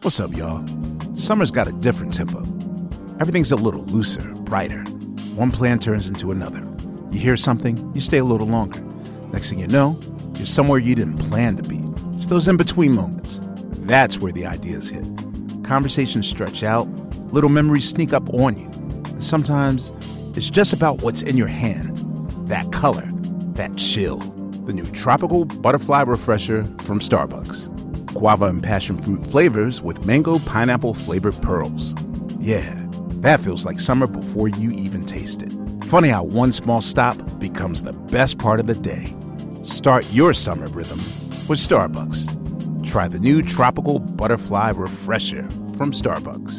What's up, y'all? Summer's got a different tempo. Everything's a little looser, brighter. One plan turns into another. You hear something, you stay a little longer. Next thing you know, you're somewhere you didn't plan to be. It's those in-between moments. That's where the ideas hit. Conversations stretch out, little memories sneak up on you. And sometimes it's just about what's in your hand. That color, that chill. The new Tropical Butterfly Refresher from Starbucks. Guava and passion fruit flavors with mango pineapple flavored pearls. Yeah, that feels like summer before you even taste it. Funny how one small stop becomes the best part of the day. Start your summer rhythm with Starbucks. Try the new Tropical Butterfly Refresher from Starbucks.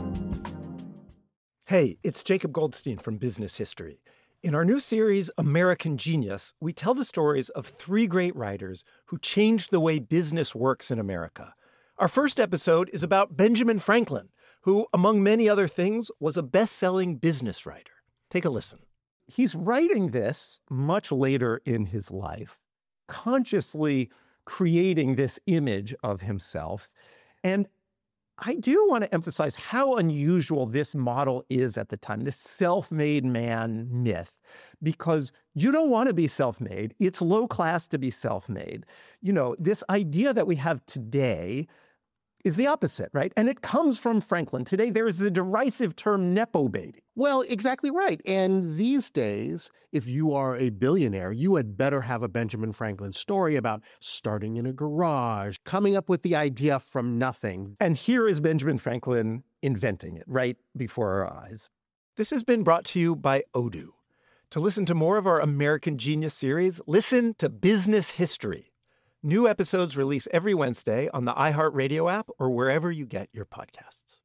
Hey, it's Jacob Goldstein from Business History. In our new series, American Genius, we tell the stories of three great writers who changed the way business works in America. Our first episode is about Benjamin Franklin, who, among many other things, was a best-selling business writer. Take a listen. He's writing this much later in his life, consciously creating this image of himself. And I do want to emphasize how unusual this model is at the time, this self-made man myth, because you don't want to be self-made. It's low class to be self-made. You know, this idea that we have today is the opposite, right? And it comes from Franklin. Today, there is the derisive term nepo baby. Well, exactly right. And these days, if you are a billionaire, you had better have a Benjamin Franklin story about starting in a garage, coming up with the idea from nothing. And here is Benjamin Franklin inventing it right before our eyes. This has been brought to you by Odoo. To listen to more of our American Genius series, listen to Business History. New episodes release every Wednesday on the iHeartRadio app or wherever you get your podcasts.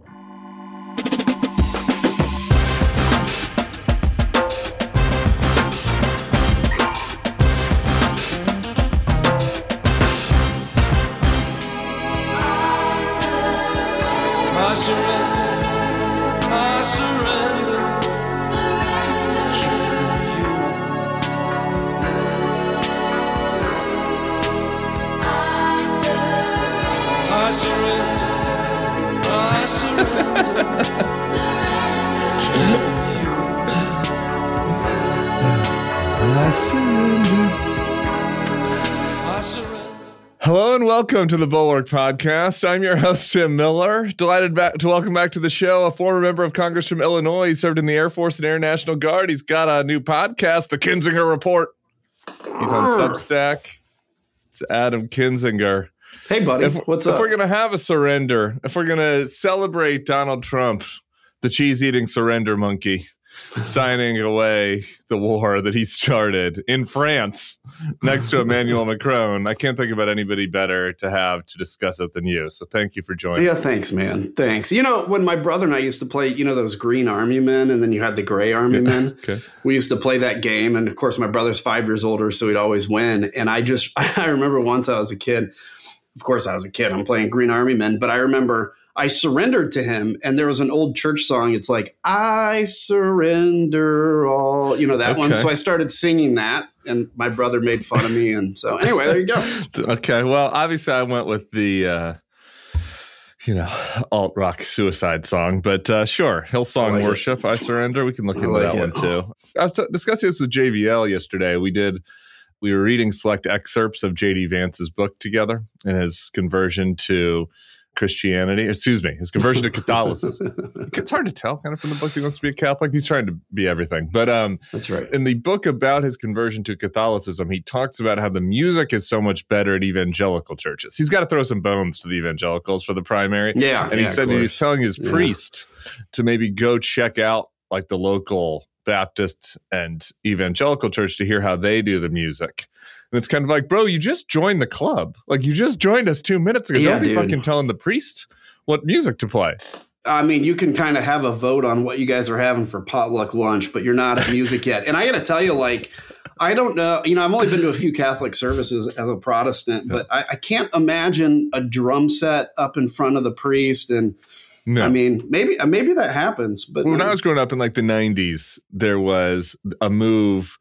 I surrender, I surrender, to you. I surrender, I surrender, to you. I surrender. Hello and welcome to the Bulwark Podcast. I'm your host, Tim Miller. Delighted to welcome back to the show a former member of Congress from Illinois. He served in the Air Force and Air National Guard. He's got a new podcast, The Kinzinger Report. He's on Substack. It's Adam Kinzinger. Hey, buddy. What's up? If we're going to have a surrender, if we're going to celebrate Donald Trump, the cheese-eating surrender monkey, signing away the war that he started in France next to Emmanuel Macron, I can't think about anybody better to have to discuss it than you. So thank you for joining. Yeah, thanks, man. Thanks. You know, when my brother and I used to play, you know, those green army men and then you had the gray army men. Okay. We used to play that game. And of course, my brother's 5 years older, so he'd always win. And I remember once I was a kid. Of course, I was a kid. I'm playing Green Army Men. But I remember I surrendered to him. And there was an old church song. It's like, I surrender all, you know, that one. So I started singing that. And my brother made fun of me. And so anyway, there you go. Okay. Well, obviously, I went with the, alt-rock suicide song. But sure, Hillsong Worship, I Surrender. We can look into that one, too. I was discussing this with JVL yesterday. We were reading select excerpts of J.D. Vance's book together and his conversion to his conversion to Catholicism. It's hard to tell kind of from the book he wants to be a Catholic. He's trying to be everything. But that's right. In the book about his conversion to Catholicism, he talks about how the music is so much better at evangelical churches. He's got to throw some bones to the evangelicals for the primary. Yeah. And he said he was telling his priest to maybe go check out like the local Baptist and evangelical church to hear how they do the music. And it's kind of like, bro, you just joined the club. Like, you just joined us 2 minutes ago. Don't be fucking telling the priest what music to play. I mean, you can kind of have a vote on what you guys are having for potluck lunch, but you're not at music yet. And I got to tell you, like, I don't know. You know, I've only been to a few Catholic services as a Protestant, but I can't imagine a drum set up in front of the priest and No. I mean, maybe that happens. But when I was growing up in like the 90s, there was a move,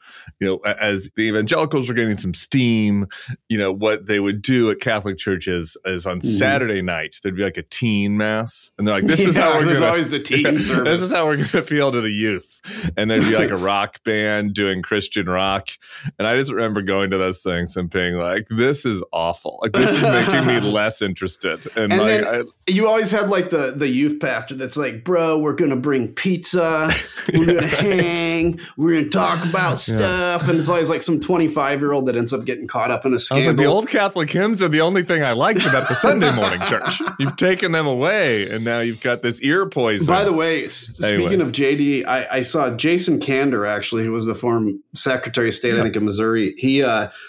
as the evangelicals were getting some steam, what they would do at Catholic churches is on Saturday night, there'd be like a teen mass. And they're like, this is how we're going to... always the teen service. This is how we're going to appeal to the youth. And there'd be like a rock band doing Christian rock. And I just remember going to those things and being like, this is awful. Like, this is making me less interested. And like, then you always had like the youth pastor that's like, bro, we're going to bring pizza. We're going to hang. We're going to talk about stuff. And it's always like some 25-year-old that ends up getting caught up in a scandal. I was like, the old Catholic hymns are the only thing I liked about the Sunday morning church. You've taken them away, and now you've got this ear poison. By the way, speaking of JD, I saw Jason Kander, actually, who was the former Secretary of State, I think, in Missouri. He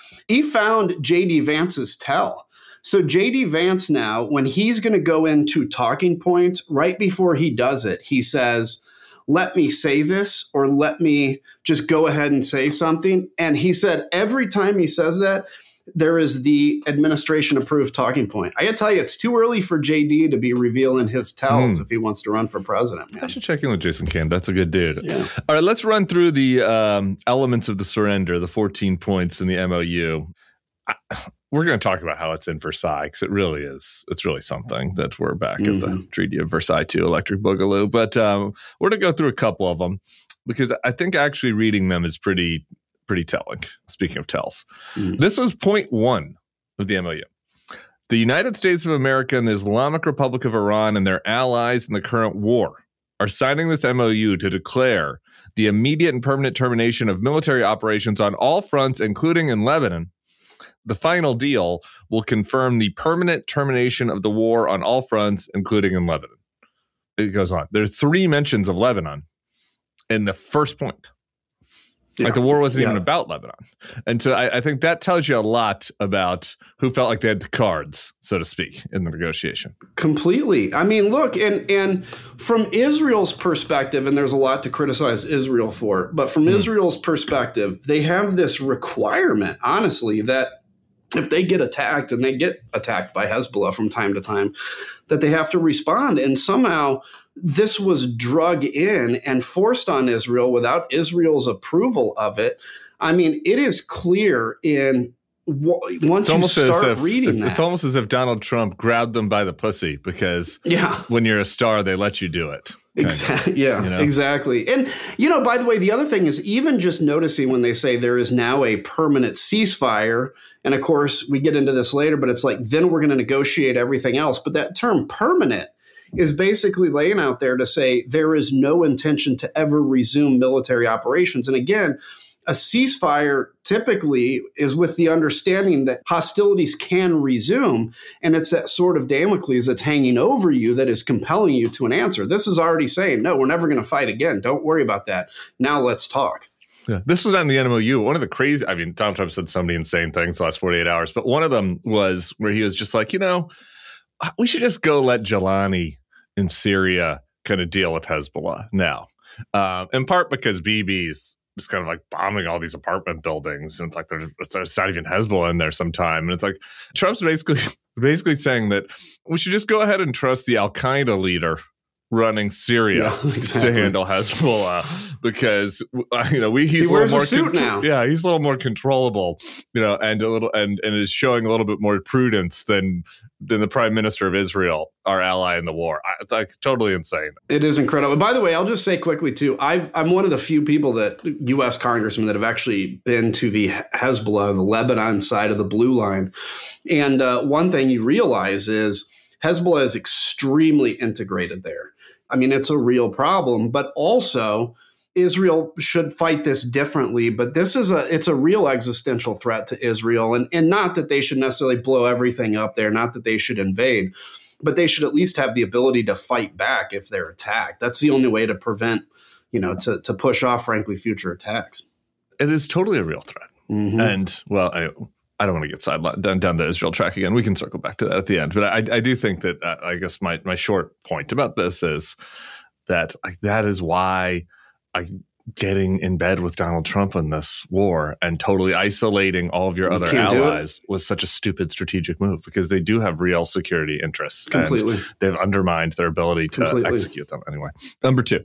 found JD Vance's tell. So JD Vance now, when he's going to go into talking points, right before he does it, he says, let me say this, or let me just go ahead and say something. And he said every time he says that, there is the administration-approved talking point. I got to tell you, it's too early for JD to be revealing his tells if he wants to run for president. Man. I should check in with Jason Kander. That's a good dude. Yeah. All right, let's run through the elements of the surrender, the 14 points in the MOU. We're going to talk about how it's in Versailles, because it really is. It's really something that we're back at the Treaty of Versailles 2, Electric Boogaloo. But we're going to go through a couple of them, because I think actually reading them is pretty telling. Speaking of tells, this was point 1 of the MOU. The United States of America and the Islamic Republic of Iran and their allies in the current war are signing this MOU to declare the immediate and permanent termination of military operations on all fronts, including in Lebanon. The final deal will confirm the permanent termination of the war on all fronts, including in Lebanon. It goes on. There's 3 mentions of Lebanon in the first point. Like the war wasn't even about Lebanon. And so I think that tells you a lot about who felt like they had the cards, so to speak, in the negotiation. Completely. I mean, look, and from Israel's perspective, and there's a lot to criticize Israel for, but from Israel's perspective, they have this requirement, honestly, that if they get attacked, and they get attacked by Hezbollah from time to time, that they have to respond. And somehow this was drug in and forced on Israel without Israel's approval of it. I mean, it is clear once you start reading that. It's almost as if Donald Trump grabbed them by the pussy, because when you're a star, they let you do it. Exactly. Yeah, exactly. And, by the way, the other thing is even just noticing when they say there is now a permanent ceasefire, and of course we get into this later, but it's like, then we're going to negotiate everything else. But that term permanent is basically laying out there to say there is no intention to ever resume military operations. And again, a ceasefire typically is with the understanding that hostilities can resume, and it's that sword of Damocles that's hanging over you that is compelling you to an answer. This is already saying, no, we're never going to fight again. Don't worry about that. Now let's talk. Yeah, this was on the MOU. One of the crazy, Donald Trump said so many insane things the last 48 hours, but one of them was where he was just like, we should just go let Jelani in Syria kind of deal with Hezbollah now. In part because Bibi's just kind of like bombing all these apartment buildings. And it's like there's not even Hezbollah in there sometime. And it's like Trump's basically saying that we should just go ahead and trust the Al-Qaeda leader running Syria to handle Hezbollah, because he's he wears a suit now. Yeah, he's a little more controllable, and is showing a little bit more prudence than the Prime Minister of Israel, our ally in the war. It's like totally insane. It is incredible. By the way, I'll just say quickly too, I'm one of the few people U.S. congressmen that have actually been to the Hezbollah, the Lebanon side of the blue line, and one thing you realize is Hezbollah is extremely integrated there. I mean, it's a real problem, but also Israel should fight this differently. But it's a real existential threat to Israel, and not that they should necessarily blow everything up there, not that they should invade, but they should at least have the ability to fight back if they're attacked. That's the only way to prevent, to push off, frankly, future attacks. It is totally a real threat. Mm-hmm. And, well, I don't want to get sidelined down the Israel track again. We can circle back to that at the end. But I do think that I guess my short point about this is that that is why getting in bed with Donald Trump in this war and totally isolating all of your other allies was such a stupid strategic move, because they do have real security interests. Completely. And they've undermined their ability to execute them anyway. Number 2.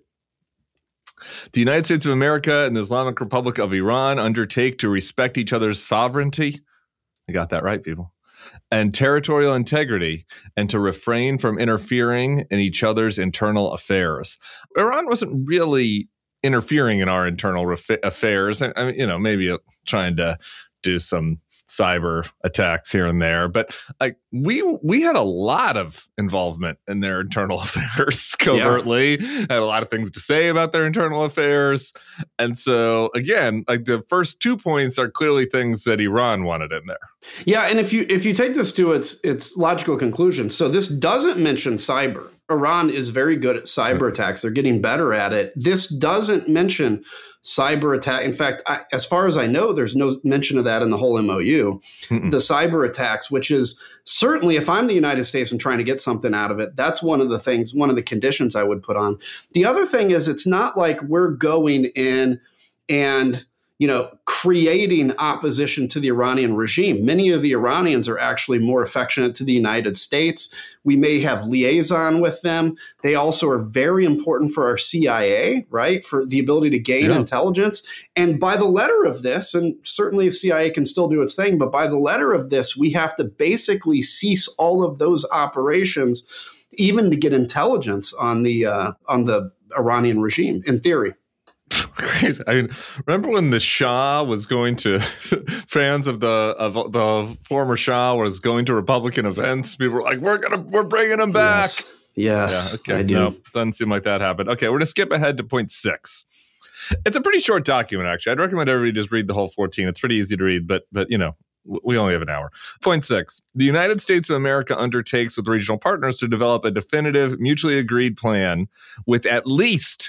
The United States of America and the Islamic Republic of Iran undertake to respect each other's sovereignty. You got that right, people. And territorial integrity, and to refrain from interfering in each other's internal affairs. Iran wasn't really interfering in our internal affairs. I mean, maybe trying to do some cyber attacks here and there, but like we had a lot of involvement in their internal affairs covertly. Had a lot of things to say about their internal affairs, and so again, like the first 2 points are clearly things that Iran wanted in there. Yeah, and if you take this to its logical conclusion, so this doesn't mention cyber. Iran is very good at cyber attacks. They're getting better at it. This doesn't mention cyber attack. In fact, as far as I know, there's no mention of that in the whole MOU. The cyber attacks, which is certainly, if I'm the United States and trying to get something out of it, that's one of the conditions I would put on. The other thing is, it's not like we're going in and creating opposition to the Iranian regime. Many of the Iranians are actually more affectionate to the United States. We may have liaison with them. They also are very important for our CIA, right? For the ability to gain intelligence. And by the letter of this, and certainly the CIA can still do its thing, but by the letter of this, we have to basically cease all of those operations, even to get intelligence on the Iranian regime, in theory. Crazy. I mean, remember when the Shah was going to fans of the former Shah was going to Republican events? People were like, "We're bringing him back." Yes. Yeah, okay. I do. No, doesn't seem like that happened. Okay, we're gonna skip ahead to point 6. It's a pretty short document, actually. I'd recommend everybody just read the whole 14. It's pretty easy to read, but we only have an hour. Point 6. The United States of America undertakes with regional partners to develop a definitive, mutually agreed plan with at least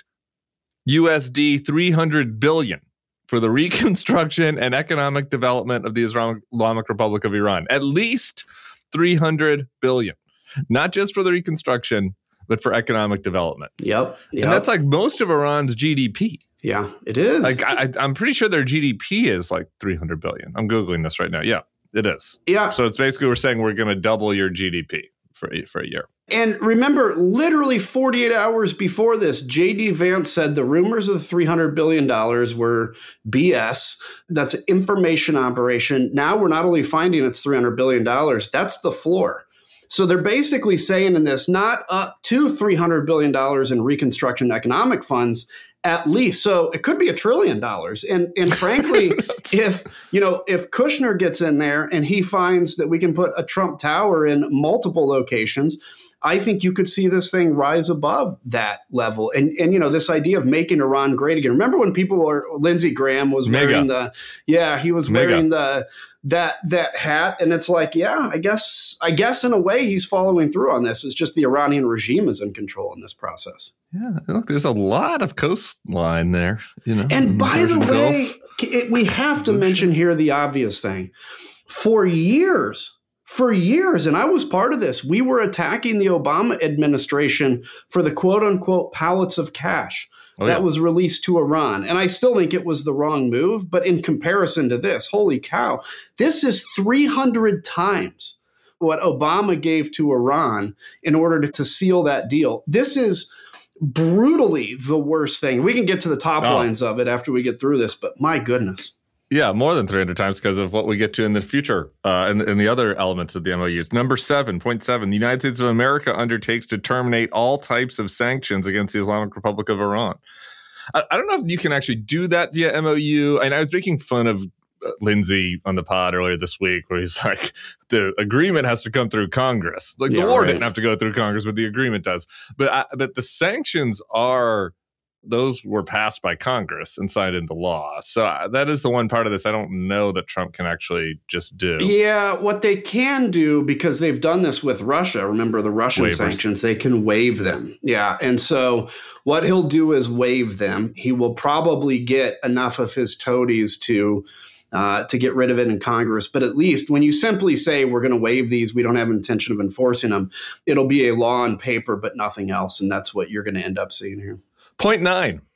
USD 300 billion for the reconstruction and economic development of the Islamic Republic of Iran. At least 300 billion. Not just for the reconstruction, but for economic development. Yep. And that's like most of Iran's GDP. Yeah, it is. Like I'm pretty sure their GDP is like 300 billion. I'm Googling this right now. Yeah, it is. Yeah. So it's basically we're saying we're going to double your GDP for a year. And remember, literally 48 hours before this, J.D. Vance said the rumors of the $300 billion were BS. That's an information operation. Now we're not only finding it's $300 billion, that's the floor. So they're basically saying in this, not up to $300 billion in reconstruction economic funds, at least. So it could be $1 trillion. And frankly, if Kushner gets in there and he finds that we can put a Trump Tower in multiple locations, I think you could see this thing rise above that level. And this idea of making Iran great again. Remember when Lindsey Graham was wearing wearing that hat, and it's like, I guess in a way he's following through on this. It's just the Iranian regime is in control in this process. Yeah, look, there's a lot of coastline there, And by the way, we have to mention here the obvious thing. For years, and I was part of this, we were attacking the Obama administration for the quote-unquote pallets of cash that was released to Iran. And I still think it was the wrong move. But in comparison to this, holy cow, this is 300 times what Obama gave to Iran in order to seal that deal. This is brutally the worst thing. We can get to the top lines of it after we get through this, but my goodness. Yeah, more than 300 times because of what we get to in the future and the other elements of the MOUs. Number 7.7, the United States of America undertakes to terminate all types of sanctions against the Islamic Republic of Iran. I don't know if you can actually do that via MOU. And I was making fun of Lindsey on the pod earlier this week where he's like, the agreement has to come through Congress. Like the war didn't have to go through Congress, but the agreement does. But the sanctions those were passed by Congress and signed into law. So that is the one part of this I don't know that Trump can actually just do. Yeah, what they can do, because they've done this with Russia, remember the Russian sanctions, they can waive them. Yeah, and so what he'll do is waive them. He will probably get enough of his toadies to get rid of it in Congress. But at least when you simply say we're going to waive these, we don't have intention of enforcing them, it'll be a law on paper, but nothing else. And that's what you're going to end up seeing here. Point 9.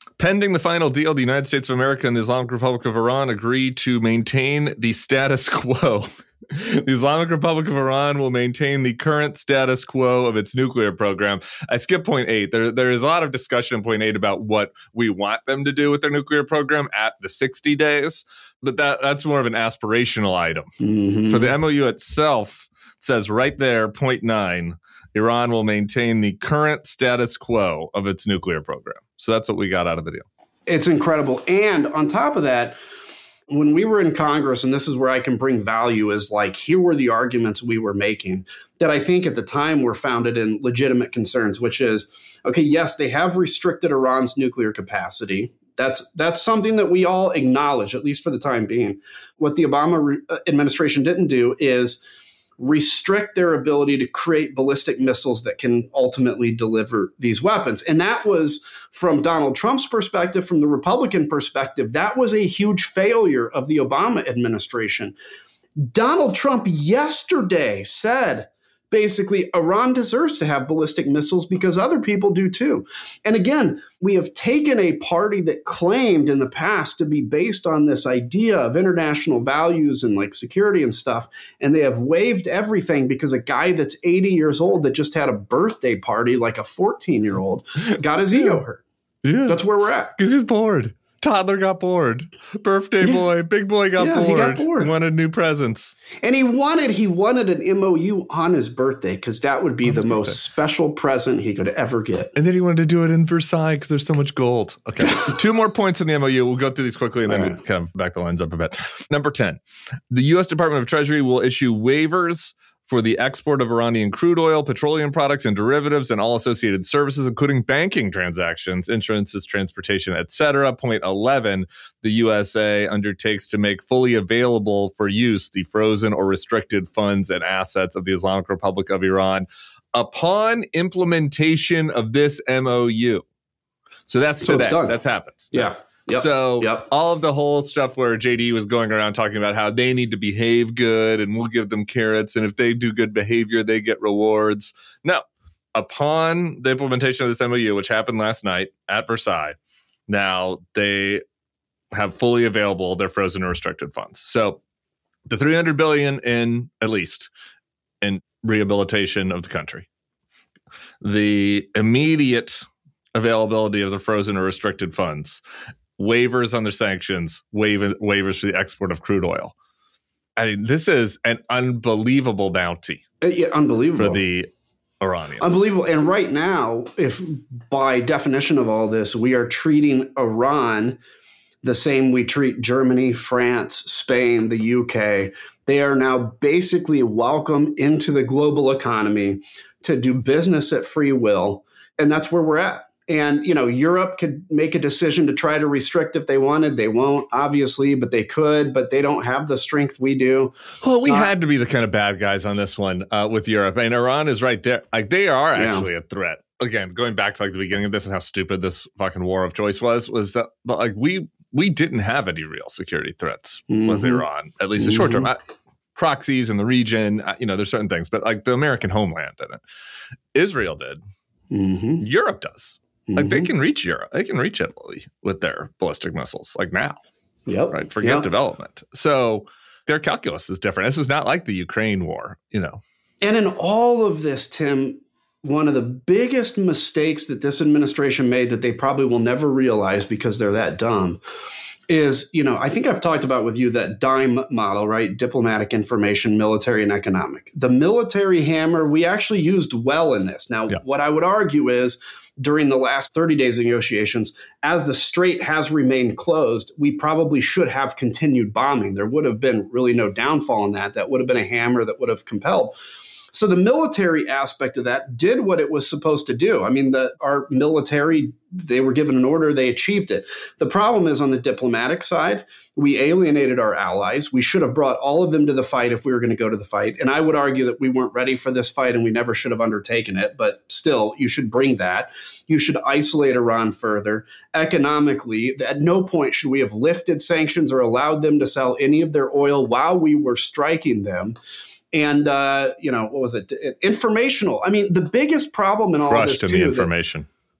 Pending the final deal, the United States of America and the Islamic Republic of Iran agreed to maintain the status quo. The Islamic Republic of Iran will maintain the current status quo of its nuclear program. I skipped point 8. There is a lot of discussion in point 8 about what we want them to do with their nuclear program at the 60 days, but that's more of an aspirational item. For the MOU itself, it says right there, point 9, Iran will maintain the current status quo of its nuclear program. So that's what we got out of the deal. It's incredible. And on top of that, when we were in Congress, and this is where I can bring value, is like, here were the arguments we were making that I think at the time were founded in legitimate concerns, which is, okay, yes, they have restricted Iran's nuclear capacity. That's something that we all acknowledge, at least for the time being. What the Obama administration didn't do is restrict their ability to create ballistic missiles that can ultimately deliver these weapons. And that was, from Donald Trump's perspective, from the Republican perspective, that was a huge failure of the Obama administration. Donald Trump yesterday said, basically, Iran deserves to have ballistic missiles because other people do too. And again, we have taken a party that claimed in the past to be based on this idea of international values and like security and stuff, and they have waived everything because a guy that's 80 years old that just had a birthday party like a 14-year-old got his ego hurt. Yeah. That's where we're at. Because he's bored. Toddler got bored. Birthday boy, big boy got bored. He got bored. Wanted new presents. And he wanted an MOU on his birthday because that would be the most special present he could ever get. And then he wanted to do it in Versailles because there's so much gold. Okay. 2 more points in the MOU. We'll go through these quickly and then kind of back the lines up a bit. Number 10, the U.S. Department of Treasury will issue waivers for the export of Iranian crude oil, petroleum products, and derivatives, and all associated services, including banking transactions, insurances, transportation, etc. Point 11, the USA undertakes to make fully available for use the frozen or restricted funds and assets of the Islamic Republic of Iran upon implementation of this MOU. So that's today. That's happened. Yeah. Yep. So all of the whole stuff where JD was going around talking about how they need to behave good and we'll give them carrots, and if they do good behavior, they get rewards. No. Upon the implementation of this MOU, which happened last night at Versailles, now they have fully available their frozen or restricted funds. So the $300 billion at least in rehabilitation of the country, the immediate availability of the frozen or restricted funds, waivers on the sanctions, waivers for the export of crude oil. I mean, this is an unbelievable bounty. Unbelievable. For the Iranians. Unbelievable. And right now, if by definition of all this, we are treating Iran the same we treat Germany, France, Spain, the UK, they are now basically welcome into the global economy to do business at free will. And that's where we're at. And, Europe could make a decision to try to restrict if they wanted. They won't, obviously, but they could, but they don't have the strength we do. Well, we had to be the kind of bad guys on this one with Europe. And Iran is right there. Like, they are actually a threat. Again, going back to like the beginning of this and how stupid this fucking war of choice was that like we didn't have any real security threats with Iran, at least the short term. Proxies in the region, there's certain things, but like the American homeland didn't. Israel did. Europe does. Like they can reach Europe. They can reach Italy with their ballistic missiles, like now. Yep. Right. Forget development. So their calculus is different. This is not like the Ukraine war, And in all of this, Tim, one of the biggest mistakes that this administration made that they probably will never realize because they're that dumb is, I think I've talked about with you that DIME model, right? Diplomatic, information, military, and economic. The military hammer, we actually used well in this. Now, what I would argue is during the last 30 days of negotiations, as the strait has remained closed, we probably should have continued bombing. There would have been really no downfall in that. That would have been a hammer that would have compelled. So the military aspect of that did what it was supposed to do. I mean, our military, they were given an order, they achieved it. The problem is on the diplomatic side, we alienated our allies. We should have brought all of them to the fight if we were going to go to the fight. And I would argue that we weren't ready for this fight and we never should have undertaken it. But still, you should bring that. You should isolate Iran further. Economically, at no point should we have lifted sanctions or allowed them to sell any of their oil while we were striking them. And, what was it? Informational. I mean, the biggest problem in all of this, too. The information.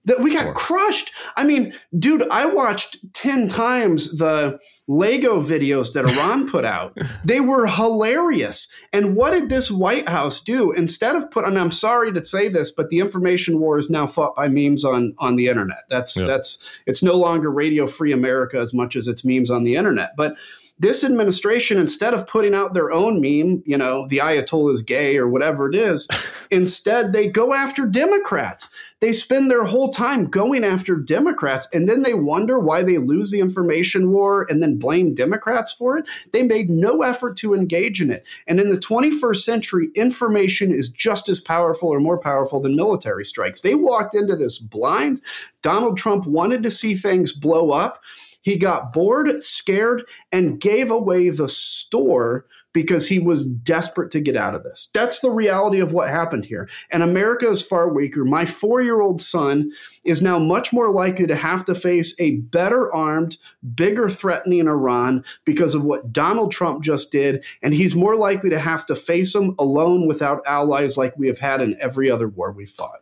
That we got crushed. I mean, dude, I watched 10 times the Lego videos that Iran put out. They were hilarious. And what did this White House do? Instead of I'm sorry to say this, but the information war is now fought by memes on the internet. It's no longer Radio Free America as much as it's memes on the internet. But this administration, instead of putting out their own meme, the Ayatollah is gay or whatever it is, instead they go after Democrats. They spend their whole time going after Democrats, and then they wonder why they lose the information war and then blame Democrats for it. They made no effort to engage in it. And in the 21st century, information is just as powerful or more powerful than military strikes. They walked into this blind. Donald Trump wanted to see things blow up. He got bored, scared, and gave away the store because he was desperate to get out of this. That's the reality of what happened here. And America is far weaker. My 4-year-old son is now much more likely to have to face a better armed, bigger threatening Iran because of what Donald Trump just did. And he's more likely to have to face them alone without allies like we have had in every other war we fought.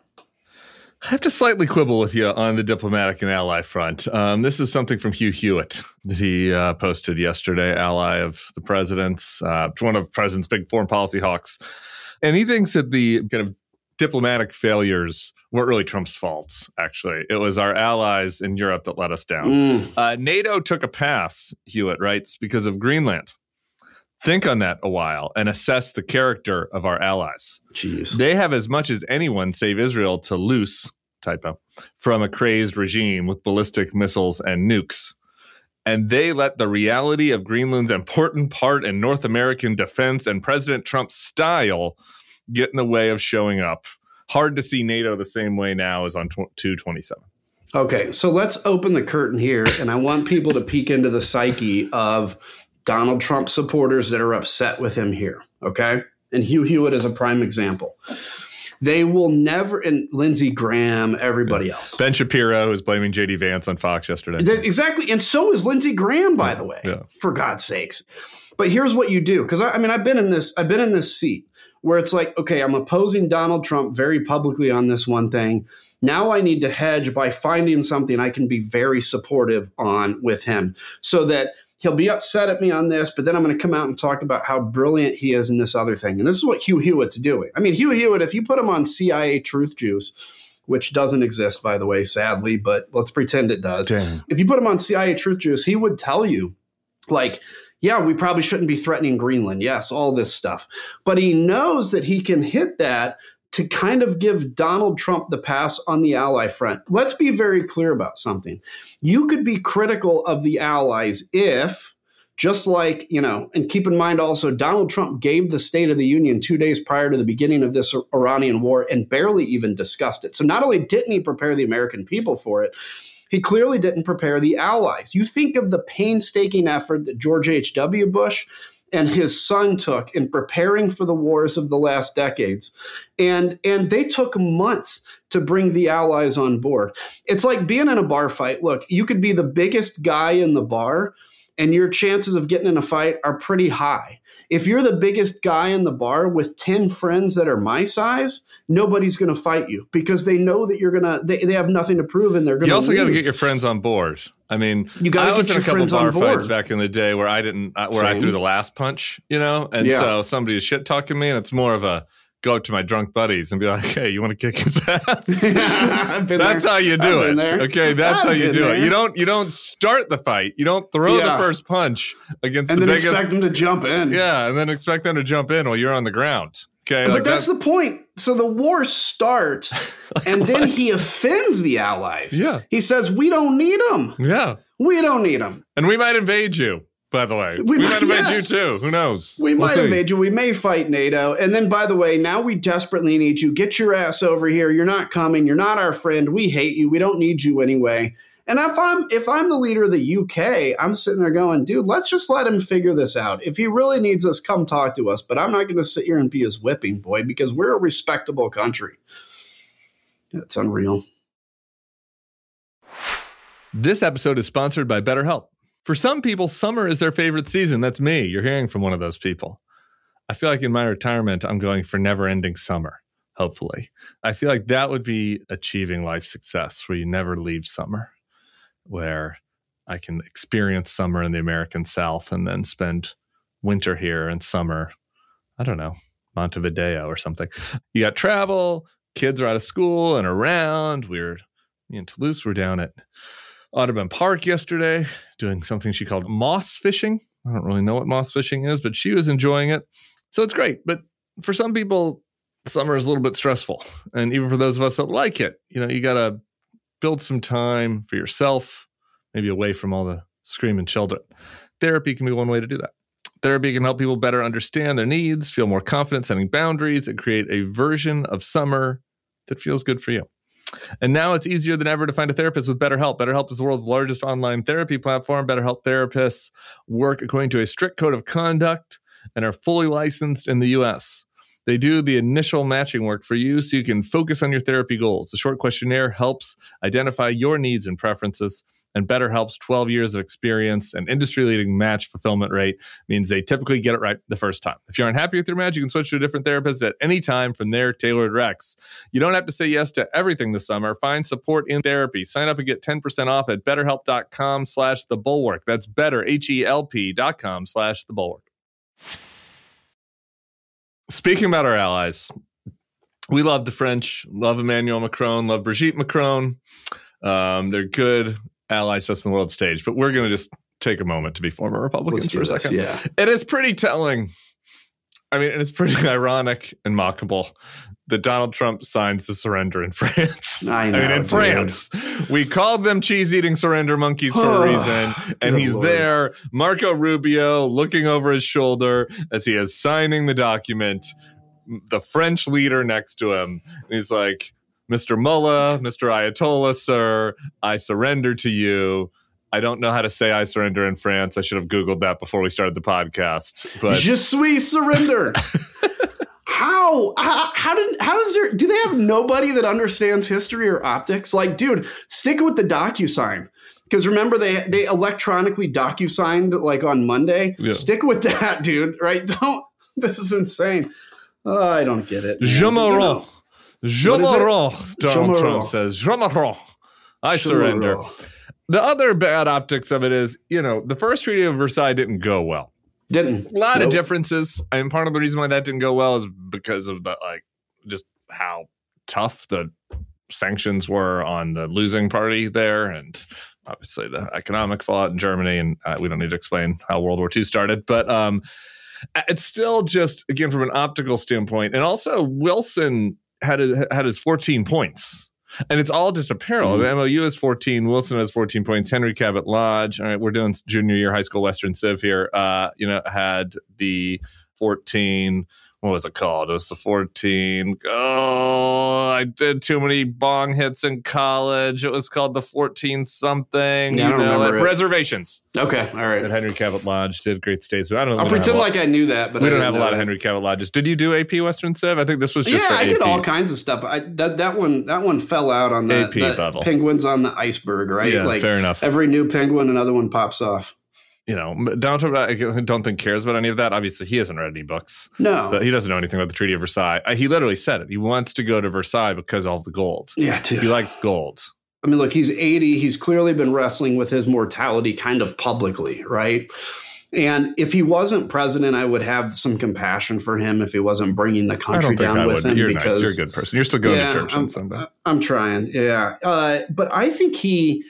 I have to slightly quibble with you on the diplomatic and ally front. This is something from Hugh Hewitt that he posted yesterday, ally of the president's, one of the president's big foreign policy hawks. And he thinks that the kind of diplomatic failures weren't really Trump's faults, actually. It was our allies in Europe that let us down. NATO took a pass, Hewitt writes, because of Greenland. Think on that a while and assess the character of our allies. Jeez. They have as much as anyone save Israel to loose, typo, from a crazed regime with ballistic missiles and nukes. And they let the reality of Greenland's important part in North American defense and President Trump's style get in the way of showing up. Hard to see NATO the same way now as on 2/27. Okay, so let's open the curtain here, and I want people to peek into the psyche of Donald Trump supporters that are upset with him here, okay? And Hugh Hewitt is a prime example. They will never, and Lindsey Graham, everybody else. Ben Shapiro is blaming J.D. Vance on Fox yesterday. Exactly, and so is Lindsey Graham, by the way, for God's sakes. But here's what you do, because I've been in this seat where it's like, okay, I'm opposing Donald Trump very publicly on this one thing. Now I need to hedge by finding something I can be very supportive on with him so that he'll be upset at me on this, but then I'm going to come out and talk about how brilliant he is in this other thing. And this is what Hugh Hewitt's doing. I mean, Hugh Hewitt, if you put him on CIA Truth Juice, which doesn't exist, by the way, sadly, but let's pretend it does. Damn. If you put him on CIA Truth Juice, he would tell you, like, yeah, we probably shouldn't be threatening Greenland. Yes, all this stuff. But he knows that he can hit that to kind of give Donald Trump the pass on the ally front. Let's be very clear about something. You could be critical of the allies if, just like, and keep in mind also, Donald Trump gave the State of the Union 2 days prior to the beginning of this Iranian war and barely even discussed it. So not only didn't he prepare the American people for it, he clearly didn't prepare the allies. You think of the painstaking effort that George H.W. Bush and his son took in preparing for the wars of the last decades. And they took months to bring the allies on board. It's like being in a bar fight. Look, you could be the biggest guy in the bar, and your chances of getting in a fight are pretty high. If you're the biggest guy in the bar with 10 friends that are my size, nobody's going to fight you because they know that they have nothing to prove and they're going to lose. You also got to get your friends on board. I mean, I was in a couple bar fights back in the day where I threw the last punch, and so somebody is shit talking me, and it's more of a go up to my drunk buddies and be like, hey, you want to kick his ass? That's how you do it. Okay, that's how you do it. You don't start the fight. You don't throw the first punch against the biggest. And then expect them to jump in. Yeah, and then expect them to jump in while you're on the ground. Okay, but that's the point. So the war starts, and then he offends the allies. Yeah. He says, we don't need them. Yeah. We don't need them. And we might invade you, by the way. We might invade you, too. Who knows? We'll might invade you. We may fight NATO. And then, by the way, now we desperately need you. Get your ass over here. You're not coming. You're not our friend. We hate you. We don't need you anyway. And if I'm the leader of the UK, I'm sitting there going, dude, let's just let him figure this out. If he really needs us, come talk to us. But I'm not going to sit here and be his whipping boy because we're a respectable country. It's unreal. This episode is sponsored by BetterHelp. For some people, summer is their favorite season. That's me. You're hearing from one of those people. I feel like in my retirement, I'm going for never-ending summer. hopefully. I feel like that would be achieving life success, where you never leave summer, where I can experience summer in the American South and then spend winter here and summer, I don't know, Montevideo or something. You got travel, kids are out of school and around. Me and Toulouse were down at Audubon Park yesterday doing something she called moss fishing. I don't really know what moss fishing is, but she was enjoying it. So it's great. But for some people, summer is a little bit stressful. And even for those of us that like it, you got to build some time for yourself, maybe away from all the screaming children. Therapy can be one way to do that. Therapy can help people better understand their needs, feel more confident setting boundaries, and create a version of summer that feels good for you. And now it's easier than ever to find a therapist with BetterHelp. BetterHelp is the world's largest online therapy platform. BetterHelp therapists work according to a strict code of conduct and are fully licensed in the U.S. They do the initial matching work for you so you can focus on your therapy goals. The short questionnaire helps identify your needs and preferences, and BetterHelp's 12 years of experience and industry-leading match fulfillment rate means they typically get it right the first time. If you're unhappy with your match, you can switch to a different therapist at any time from their tailored recs. You don't have to say yes to everything this summer. Find support in therapy. Sign up and get 10% off at betterhelp.com/thebulwark. That's better, HELP.com/thebulwark. Speaking about our allies, we love the French, love Emmanuel Macron, love Brigitte Macron. They're good allies to us on the world stage, but we're going to just take a moment to be former Republicans for a second. Yeah. It is pretty telling. I mean, it's pretty ironic and mockable that Donald Trump signs the surrender in France. I know, in France. We called them cheese-eating surrender monkeys for a reason, and he's Lord. There, Marco Rubio, looking over his shoulder as he is signing the document, the French leader next to him. And he's like, Mr. Mullah, Mr. Ayatollah, sir, I surrender to you. I don't know how to say I surrender in France. I should have Googled that before we started the podcast. But Je suis surrender. How does do they have nobody that understands history or optics? Like, dude, stick with the DocuSign. Because remember, they electronically DocuSigned like on Monday. Yeah. Stick with that, dude. Right? This is insane. Oh, I don't get it. Je m'en Donald Trump says, Je m'en I surrender. The other bad optics of it is, the first Treaty of Versailles didn't go well. A lot of differences. And part of the reason why that didn't go well is because of just how tough the sanctions were on the losing party there. And obviously the economic fallout in Germany. And we don't need to explain how World War II started. But it's still just, again, from an optical standpoint. And also Wilson had his 14 points. And it's all just apparel. The MOU is 14. Wilson has 14 points. Henry Cabot Lodge. All right, we're doing junior year high school Western Civ here. Had the 14. What was it called? It was the 14. Oh, I did too many bong hits in college. It was called the 14 something. Yeah, I don't remember it. Reservations. Okay, all right. That Henry Cabot Lodge did great states. I'll pretend like I knew that, but we don't have a lot of Henry Cabot Lodges. Did you do AP Western Civ? I think this was just for I AP. did all kinds of stuff. That one fell out on the AP level. Penguins on the iceberg, right? Yeah, fair enough. Every new penguin, another one pops off. Donald Trump, I don't think cares about any of that. Obviously, he hasn't read any books. No. But he doesn't know anything about the Treaty of Versailles. He literally said it. He wants to go to Versailles because of the gold. Yeah, dude. He likes gold. I mean, look, he's 80. He's clearly been wrestling with his mortality kind of publicly, right? And if he wasn't president, I would have some compassion for him if he wasn't bringing the country down with him. You're because nice. You're a good person. You're still going to church on Sunday. I'm trying, yeah. But I think he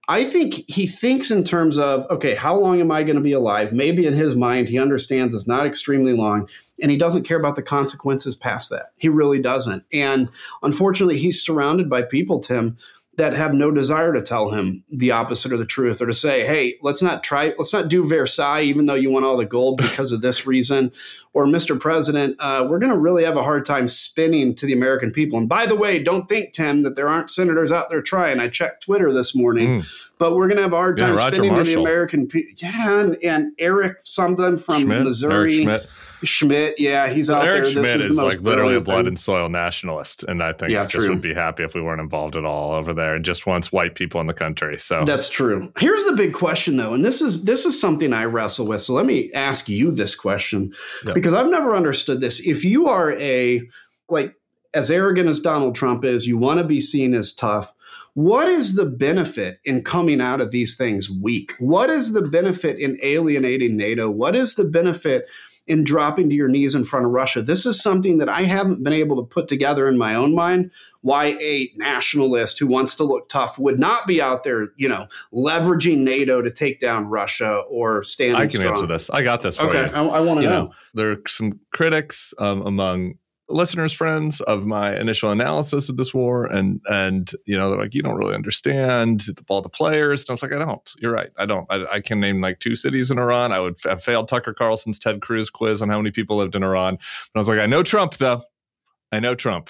thinks in terms of, okay, how long am I going to be alive? Maybe in his mind, he understands it's not extremely long, and he doesn't care about the consequences past that. He really doesn't. And unfortunately, he's surrounded by people, Tim, that have no desire to tell him the opposite of the truth, or to say, hey, let's not do Versailles, even though you want all the gold because of this reason. Or, Mr. President, we're going to really have a hard time spinning to the American people. And by the way, don't think, Tim, that there aren't senators out there trying. I checked Twitter this morning, but we're going to have a hard time spinning to the American people. Yeah, and Eric something from Missouri. Eric Schmidt, yeah, he's out there. Eric Schmidt is like literally a blood and soil nationalist, and I think true. would be happy if we weren't involved at all over there, and just wants white people in the country. So that's true. Here's the big question, though, and this is something I wrestle with. So let me ask you this question, because I've never understood this. If you are as arrogant as Donald Trump is, you want to be seen as tough. What is the benefit in coming out of these things weak? What is the benefit in alienating NATO? What is the benefit in dropping to your knees in front of Russia? This is something that I haven't been able to put together in my own mind, why a nationalist who wants to look tough would not be out there, leveraging NATO to take down Russia or standing I can strong. answer this. I got this for you. Okay, I want to know. There are some critics among listeners, friends of my initial analysis of this war, and they're like, you don't really understand all the players. And I was like, I don't. You're right. I don't. I can name like 2 cities in Iran. I would have failed Tucker Carlson's Ted Cruz quiz on how many people lived in Iran. But I was like, I know Trump though. I know Trump,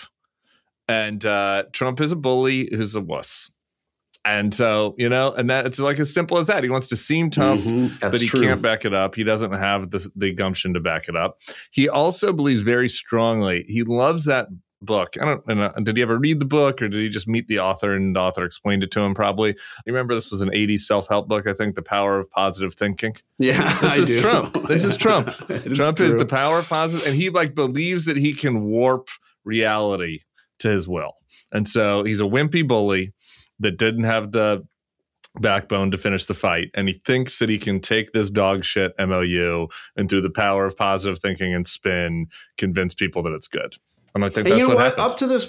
and Trump is a bully who's a wuss. And so, and that it's like as simple as that. He wants to seem tough, but he can't back it up. He doesn't have the gumption to back it up. He also believes very strongly. He loves that book. Did he ever read the book, or did he just meet the author and the author explained it to him? Probably. You remember this was an 80s self-help book, I think, The Power of Positive Thinking. Yeah, this is Trump. Trump is the power of positive, and he believes that he can warp reality to his will. And so he's a wimpy bully that didn't have the backbone to finish the fight. And he thinks that he can take this dog shit MOU and through the power of positive thinking and spin, convince people that it's good. And I think that's what happened.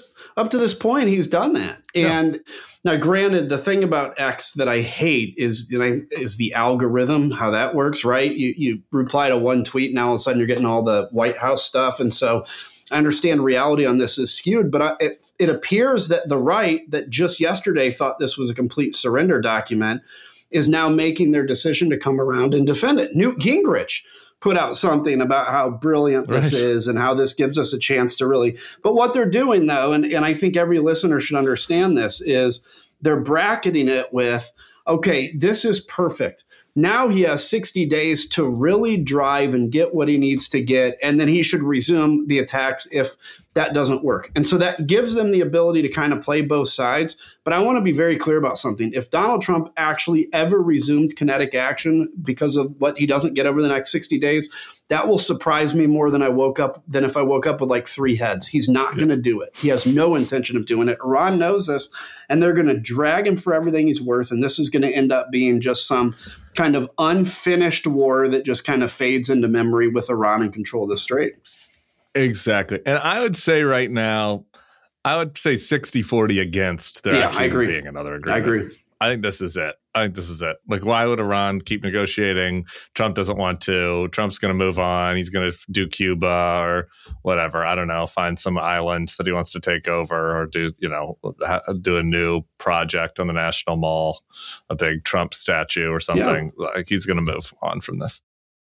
Up to this point, he's done that. Yeah. And now, granted, the thing about X that I hate is the algorithm, how that works, right? You reply to one tweet, and all of a sudden you're getting all the White House stuff. And so I understand reality on this is skewed, but it appears that the right that just yesterday thought this was a complete surrender document is now making their decision to come around and defend it. Newt Gingrich put out something about how brilliant this is and how this gives us a chance to really – but what they're doing, though, and I think every listener should understand this, is they're bracketing it with, okay, this is perfect. Now he has 60 days to really drive and get what he needs to get, and then he should resume the attacks if that doesn't work. And so that gives them the ability to kind of play both sides. But I want to be very clear about something. If Donald Trump actually ever resumed kinetic action because of what he doesn't get over the next 60 days, that will surprise me more than if I woke up with like 3 heads. He's not going to do it. He has no intention of doing it. Iran knows this, and they're going to drag him for everything he's worth. And this is going to end up being just some kind of unfinished war that just kind of fades into memory with Iran in control of the Strait. Exactly. And I would say right now, 60-40 against there actually being another agreement. I agree. I think this is it. Like, why would Iran keep negotiating? Trump doesn't want to. Trump's going to move on. He's going to do Cuba or whatever. I don't know. Find some island that he wants to take over, or do a new project on the National Mall, a big Trump statue or something. Yeah. Like, he's going to move on from this.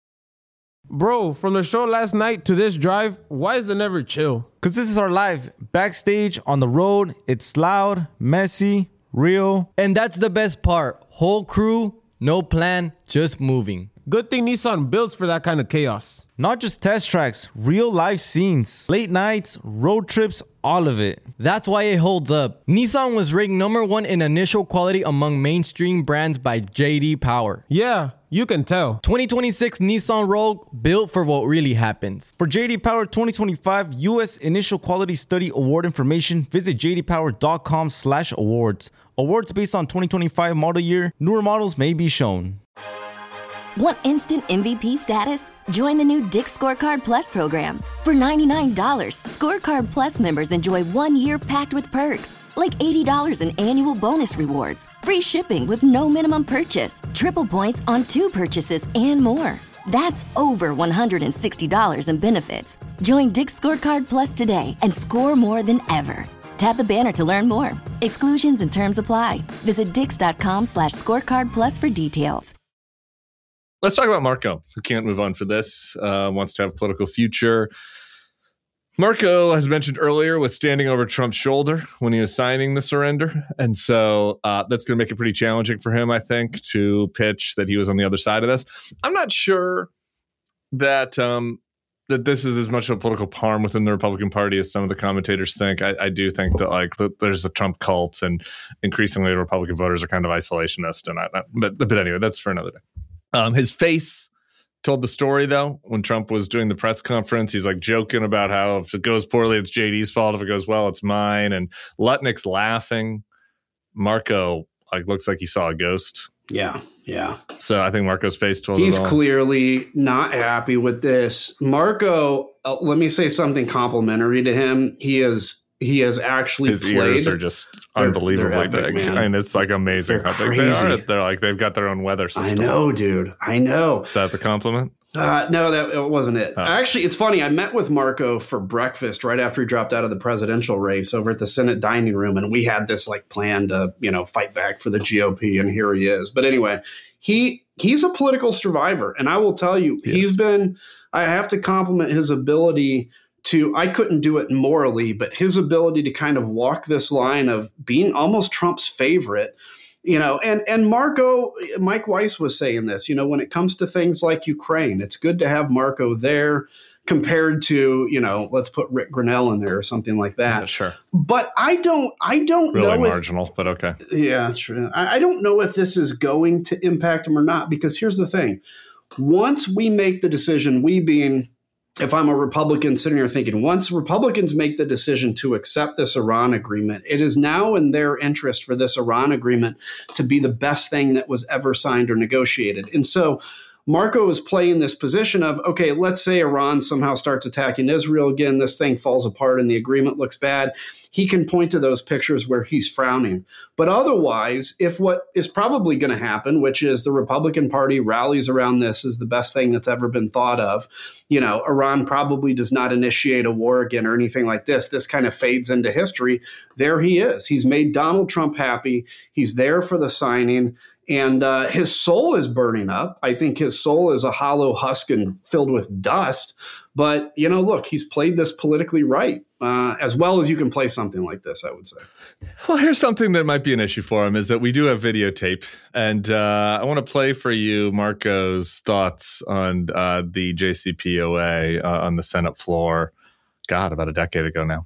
Bro, from the show last night to this drive, why is it never chill? Because this is our life. Backstage, on the road, it's loud, messy, real. And that's the best part. Whole crew, no plan, just moving. Good thing Nissan builds for that kind of chaos. Not just test tracks, real life scenes, late nights, road trips, all of it. That's why it holds up. Nissan was ranked #1 in initial quality among mainstream brands by J.D. Power. Yeah, you can tell. 2026 Nissan Rogue, built for what really happens. For J.D. Power 2025 U.S. Initial Quality Study Award information, visit jdpower.com/awards. Awards based on 2025 model year. Newer models may be shown. Want instant MVP status? Join the new Dick's Scorecard Plus program. For $99, Scorecard Plus members enjoy 1 year packed with perks, like $80 in annual bonus rewards, free shipping with no minimum purchase, triple points on 2 purchases, and more. That's over $160 in benefits. Join Dick's Scorecard Plus today and score more than ever. Tap the banner to learn more. Exclusions and terms apply. Visit dix.com/scorecardplus for details. Let's talk about Marco, who can't move on for this, wants to have a political future. Marco, as mentioned earlier, was standing over Trump's shoulder when he was signing the surrender. And so that's going to make it pretty challenging for him, I think, to pitch that he was on the other side of this. I'm not sure that that this is as much of a political harm within the Republican Party as some of the commentators think. I do think that there's the Trump cult, and increasingly the Republican voters are kind of isolationist. But anyway, that's for another day. His face told the story, though, when Trump was doing the press conference. He's like joking about how if it goes poorly, it's JD's fault. If it goes well, it's mine. And Lutnick's laughing. Marco looks like he saw a ghost. Yeah. So I think Marco's face told He's it all. clearly not happy with this. Marco, let me say something complimentary to him. He has actually his played. ears are just unbelievably they're epic, big. man. I mean, it's like amazing They're how big they are. crazy. They're like they've got their own weather system. I know, dude. I know. Is that the compliment? No, that wasn't it. Oh. Actually, it's funny. I met with Marco for breakfast right after he dropped out of the presidential race over at the Senate dining room, and we had this plan to fight back for the GOP, and here he is. But anyway, he's a political survivor, and I will tell you, I have to compliment his ability to, I couldn't do it morally, but his ability to kind of walk this line of being almost Trump's favorite. And Marco, Mike Weiss was saying this, when it comes to things like Ukraine, it's good to have Marco there compared to, let's put Rick Grinnell in there or something like that. Yeah, sure. But I don't really know marginal, but okay. Yeah, true. I don't know if this is going to impact him or not, because here's the thing. Once we make the decision, we being, if I'm a Republican sitting here thinking, once Republicans make the decision to accept this Iran agreement, it is now in their interest for this Iran agreement to be the best thing that was ever signed or negotiated. And so Marco is playing this position of, okay, let's say Iran somehow starts attacking Israel again. This thing falls apart and the agreement looks bad. He can point to those pictures where he's frowning. But otherwise, if what is probably going to happen, which is the Republican Party rallies around this as the best thing that's ever been thought of, Iran probably does not initiate a war again or anything like this. This kind of fades into history. There he is. He's made Donald Trump happy. He's there for the signing. And his soul is burning up. I think his soul is a hollow husk and filled with dust. But, look, he's played this politically right, as well as you can play something like this, I would say. Well, here's something that might be an issue for him is that we do have videotape. And I want to play for you Marco's thoughts on the JCPOA on the Senate floor. God, about a decade ago now.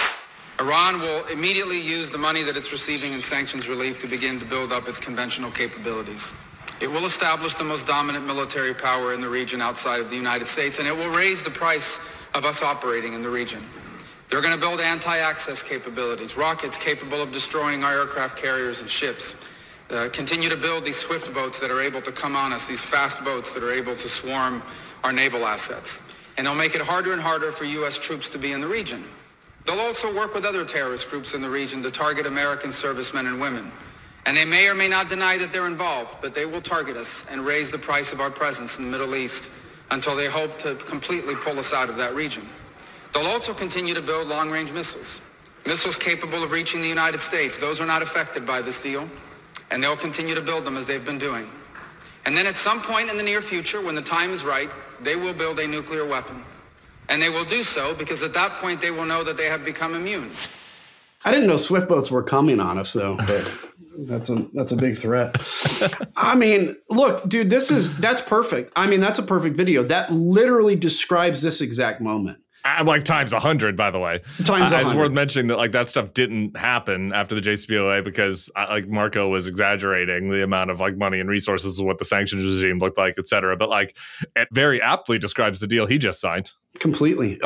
Iran will immediately use the money that it's receiving in sanctions relief to begin to build up its conventional capabilities. It will establish the most dominant military power in the region outside of the United States, and it will raise the price of us operating in the region. They're going to build anti-access capabilities, rockets capable of destroying our aircraft carriers and ships. Continue to build these swift boats that are able to come on us, these fast boats that are able to swarm our naval assets. And they'll make it harder and harder for U.S. troops to be in the region. They'll also work with other terrorist groups in the region to target American servicemen and women. And they may or may not deny that they're involved, but they will target us and raise the price of our presence in the Middle East until they hope to completely pull us out of that region. They'll also continue to build long-range missiles, missiles capable of reaching the United States. Those are not affected by this deal, and they'll continue to build them as they've been doing. And then at some point in the near future, when the time is right, they will build a nuclear weapon. And they will do so because at that point they will know that they have become immune. I didn't know swift boats were coming on us, though. But that's a big threat. I mean, look, dude, that's perfect. I mean, that's a perfect video. That literally describes this exact moment. I'm times 100, by the way. Times 100. It's worth mentioning that that stuff didn't happen after the JCPOA because Marco was exaggerating the amount of money and resources of what the sanctions regime looked like, et cetera. But it very aptly describes the deal he just signed. Completely.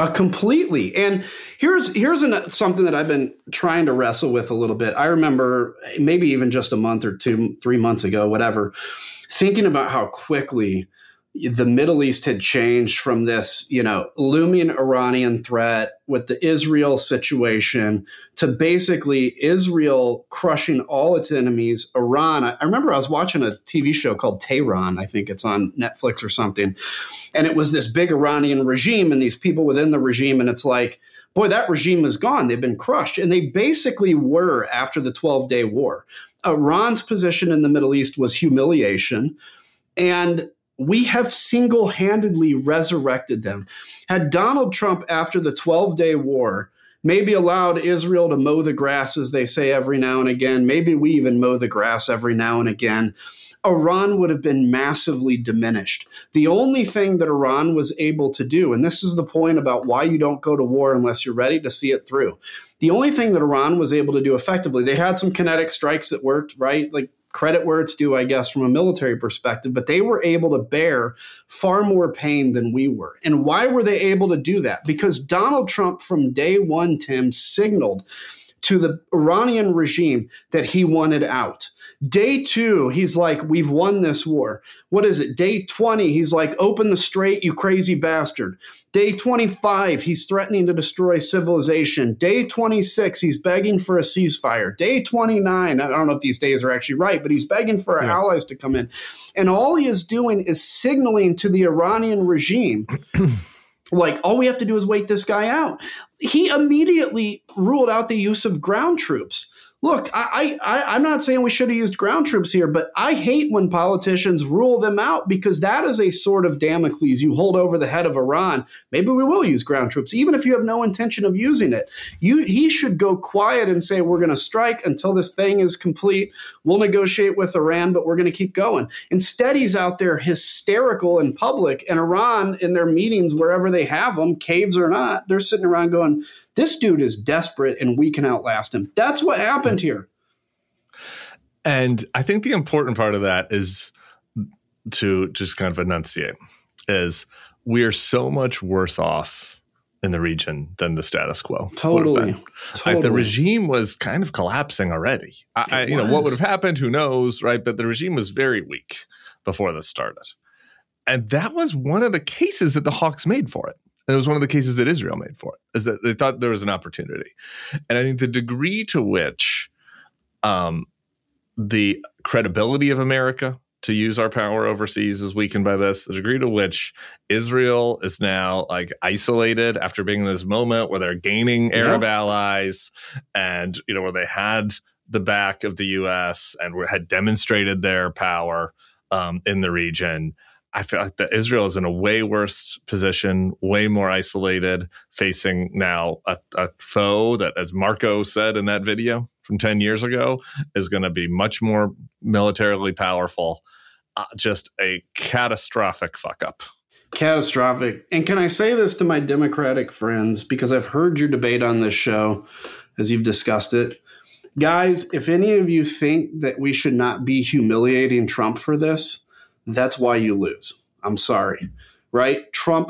And here's something that I've been trying to wrestle with a little bit. I remember maybe even just a month or 2-3 months ago, whatever, thinking about how quickly the Middle East had changed from this, looming Iranian threat with the Israel situation to basically Israel crushing all its enemies, Iran. I remember I was watching a TV show called Tehran. I think it's on Netflix or something. And it was this big Iranian regime and these people within the regime. And it's like, boy, that regime is gone. They've been crushed. And they basically were after the 12-day war. Iran's position in the Middle East was humiliation. And we have single-handedly resurrected them. Had Donald Trump, after the 12-day war, maybe allowed Israel to mow the grass, as they say every now and again, maybe we even mow the grass every now and again, Iran would have been massively diminished. The only thing that Iran was able to do, and this is the point about why you don't go to war unless you're ready to see it through. The only thing that Iran was able to do effectively, they had some kinetic strikes that worked, right? credit where it's due, I guess, from a military perspective, but they were able to bear far more pain than we were. And why were they able to do that? Because Donald Trump from day one, Tim, signaled to the Iranian regime that he wanted out. Day 2, he's like, we've won this war. What is it? Day 20, he's like, open the strait, you crazy bastard. Day 25, he's threatening to destroy civilization. Day 26, he's begging for a ceasefire. Day 29, I don't know if these days are actually right, but he's begging for our allies to come in. And all he is doing is signaling to the Iranian regime, like, all we have to do is wait this guy out. He immediately ruled out the use of ground troops. Look, I'm not saying we should have used ground troops here, but I hate when politicians rule them out because that is a sword of Damocles you hold over the head of Iran. Maybe we will use ground troops, even if you have no intention of using it. He should go quiet and say, we're going to strike until this thing is complete. We'll negotiate with Iran, but we're going to keep going. Instead, he's out there hysterical in public, and Iran, in their meetings, wherever they have them, caves or not, they're sitting around going, this dude is desperate and we can outlast him. That's what happened here. And I think the important part of that is to just kind of enunciate is we are so much worse off in the region than the status quo. Totally. The regime was kind of collapsing already. What would have happened? Who knows, right? But the regime was very weak before this started. And that was one of the cases that the Hawks made for it. And it was one of the cases that Israel made for it, is that they thought there was an opportunity. And I think the degree to which the credibility of America to use our power overseas is weakened by this, the degree to which Israel is now like isolated after being in this moment where they're gaining Arab allies and, where they had the back of the U.S. and had demonstrated their power in the region. I feel like that Israel is in a way worse position, way more isolated, facing now a foe that, as Marco said in that video from 10 years ago, is going to be much more militarily powerful. Just a catastrophic fuck up. Catastrophic. And can I say this to my Democratic friends, because I've heard your debate on this show as you've discussed it. Guys, if any of you think that we should not be humiliating Trump for this, that's why you lose. I'm sorry, right? Trump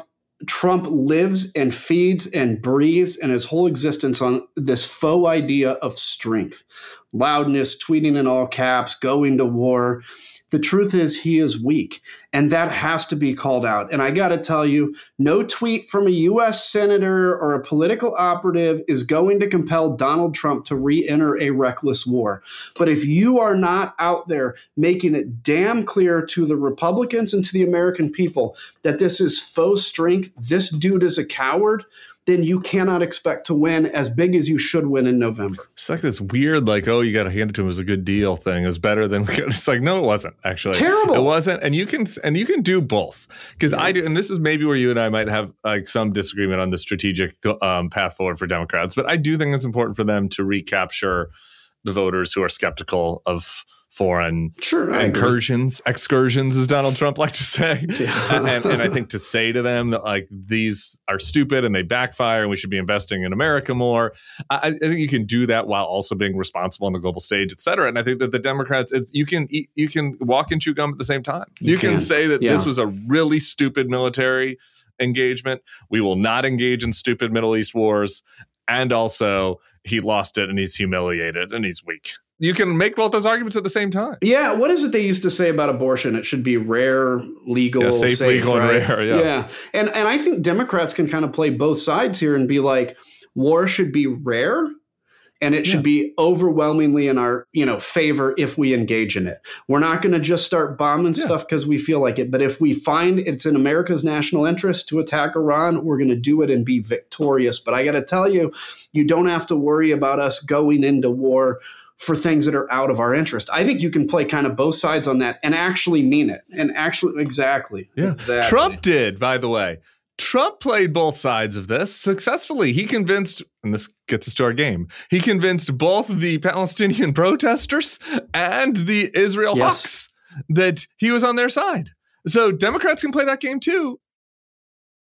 lives and feeds and breathes and his whole existence on this faux idea of strength, loudness, tweeting in all caps, going to war. The truth is he is weak, and that has to be called out. And I got to tell you, no tweet from a U.S. senator or a political operative is going to compel Donald Trump to re-enter a reckless war. But if you are not out there making it damn clear to the Republicans and to the American people that this is faux strength, this dude is a coward, then you cannot expect to win as big as you should win in November. It's like this weird, you got to hand it to him as a good deal thing is better than it's like, no, it wasn't actually. Terrible. It wasn't. And you can do both because I do. And this is maybe where you and I might have some disagreement on the strategic path forward for Democrats. But I do think it's important for them to recapture the voters who are skeptical of foreign excursions, as Donald Trump liked to say. and I think to say to them that these are stupid and they backfire and we should be investing in America more. I think you can do that while also being responsible on the global stage, et cetera. And I think that the Democrats, you can walk and chew gum at the same time. You can say that this was a really stupid military engagement. We will not engage in stupid Middle East wars. And also he lost it and he's humiliated and he's weak. You can make both those arguments at the same time. Yeah. What is it they used to say about abortion? It should be rare, legal, safe, legal, right? And rare. Yeah. And I think Democrats can kind of play both sides here and be like, war should be rare and it should be overwhelmingly in our, favor if we engage in it. We're not going to just start bombing stuff because we feel like it. But if we find it's in America's national interest to attack Iran, we're going to do it and be victorious. But I got to tell you, you don't have to worry about us going into war for things that are out of our interest. I think you can play kind of both sides on that and actually mean it. And actually, exactly. Trump did, by the way. Trump played both sides of this successfully. He convinced, and this gets us to our game, he convinced both the Palestinian protesters and the Israel Hawks that he was on their side. So Democrats can play that game too.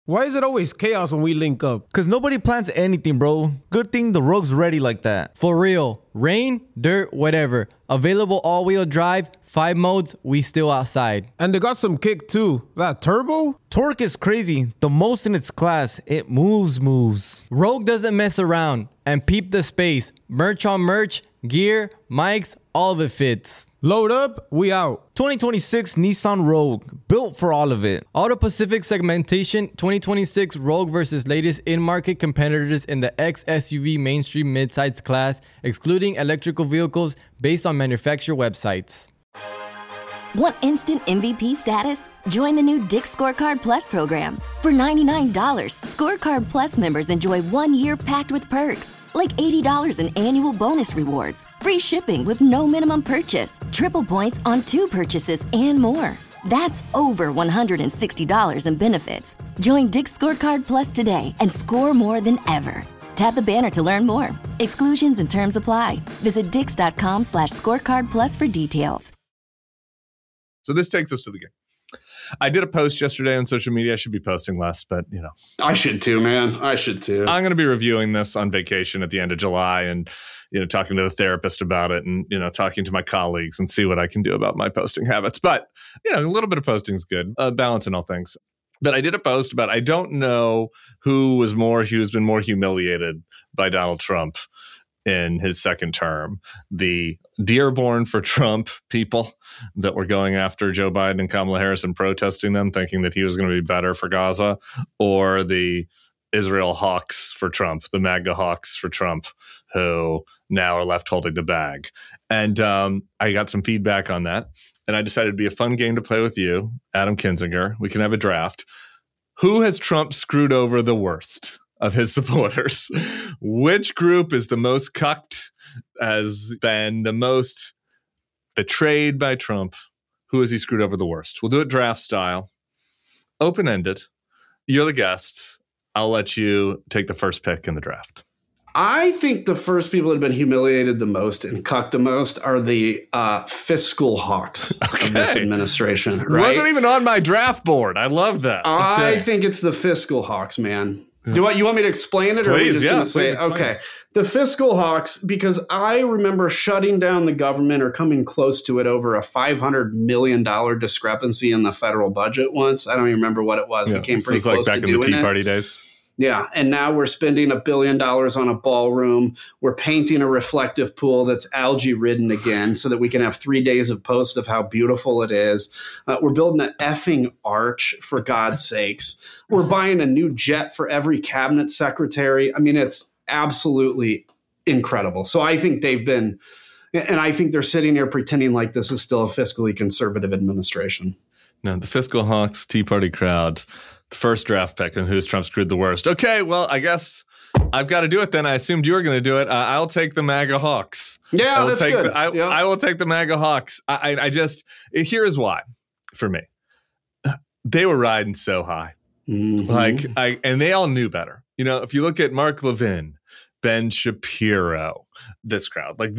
Why is it always chaos when we link up? Because nobody plans anything, bro. Good thing the Rogue's ready like that. For real. Rain, dirt, whatever. Available all-wheel drive, 5 modes, we still outside. And they got some kick too. That turbo? Torque is crazy. The most in its class. It moves. Rogue doesn't mess around. And peep the space. Merch on merch, gear, mics, all of it fits. Load up, we out. 2026 Nissan Rogue. Built for all of it. Auto Pacific segmentation, 2026 Rogue versus latest in-market competitors in the X SUV mainstream midsize class, excluding electrical vehicles based on manufacturer websites. Want instant MVP status? Join the new Dick's Scorecard Plus program. For $99, Scorecard Plus members enjoy 1 year packed with perks, like $80 in annual bonus rewards, free shipping with no minimum purchase, triple points on 2 purchases, and more. That's over $160 in benefits. Join Dick's Scorecard Plus today and score more than ever. Tap the banner to learn more. Exclusions and terms apply. Visit dix.com/scorecard plus for details. So this takes us to the game. I did a post yesterday on social media. I should be posting less, but you know. I should too, man. I should too. I'm going to be reviewing this on vacation at the end of July and, you know, talking to the therapist about it and, you know, talking to my colleagues and see what I can do about my posting habits. But, you know, a little bit of posting is good. Balance in all things. But I did a post about, I don't know who's been more humiliated by Donald Trump in his second term. The Dearborn for Trump people that were going after Joe Biden and Kamala Harris and protesting them, thinking that he was going to be better for Gaza, or the Israel hawks for Trump, the MAGA hawks for Trump, who now are left holding the bag. And I got some feedback on that. And I decided it'd be a fun game to play with you, Adam Kinzinger. We can have a draft. Who has Trump screwed over the worst of his supporters? Which group is the most cucked, has been the most betrayed by Trump? Who has he screwed over the worst? We'll do it draft style, open-ended. You're the guest. I'll let you take the first pick in the draft. I think the first people that have been humiliated the most and cucked the most are the fiscal hawks of this administration. Right? Wasn't even on my draft board. I love that. I think it's the fiscal hawks, man. You want me to explain it, or are we just going to say, okay, the fiscal hawks, because I remember shutting down the government or coming close to it over a $500 million discrepancy in the federal budget once. I don't even remember what it was. We came pretty close to doing it. Back in the Tea Party days. Yeah. And now we're spending $1 billion on a ballroom. We're painting a reflective pool that's algae ridden again so that we can have 3 days of posts of how beautiful it is. We're building an effing arch, for God's sakes. We're buying a new jet for every cabinet secretary. I mean, it's absolutely incredible. So I think they've been, and I think they're sitting here pretending like this is still a fiscally conservative administration. No, the fiscal hawks, Tea Party crowd. The first draft pick and who's Trump screwed the worst. Okay, well, I guess I've got to do it then. I assumed you were going to do it. I'll take the MAGA Hawks. Yeah, that's good. I will take the MAGA Hawks. I just, here's why for me. They were riding so high. Mm-hmm. And they all knew better. You know, if you look at Mark Levin, Ben Shapiro, this crowd, like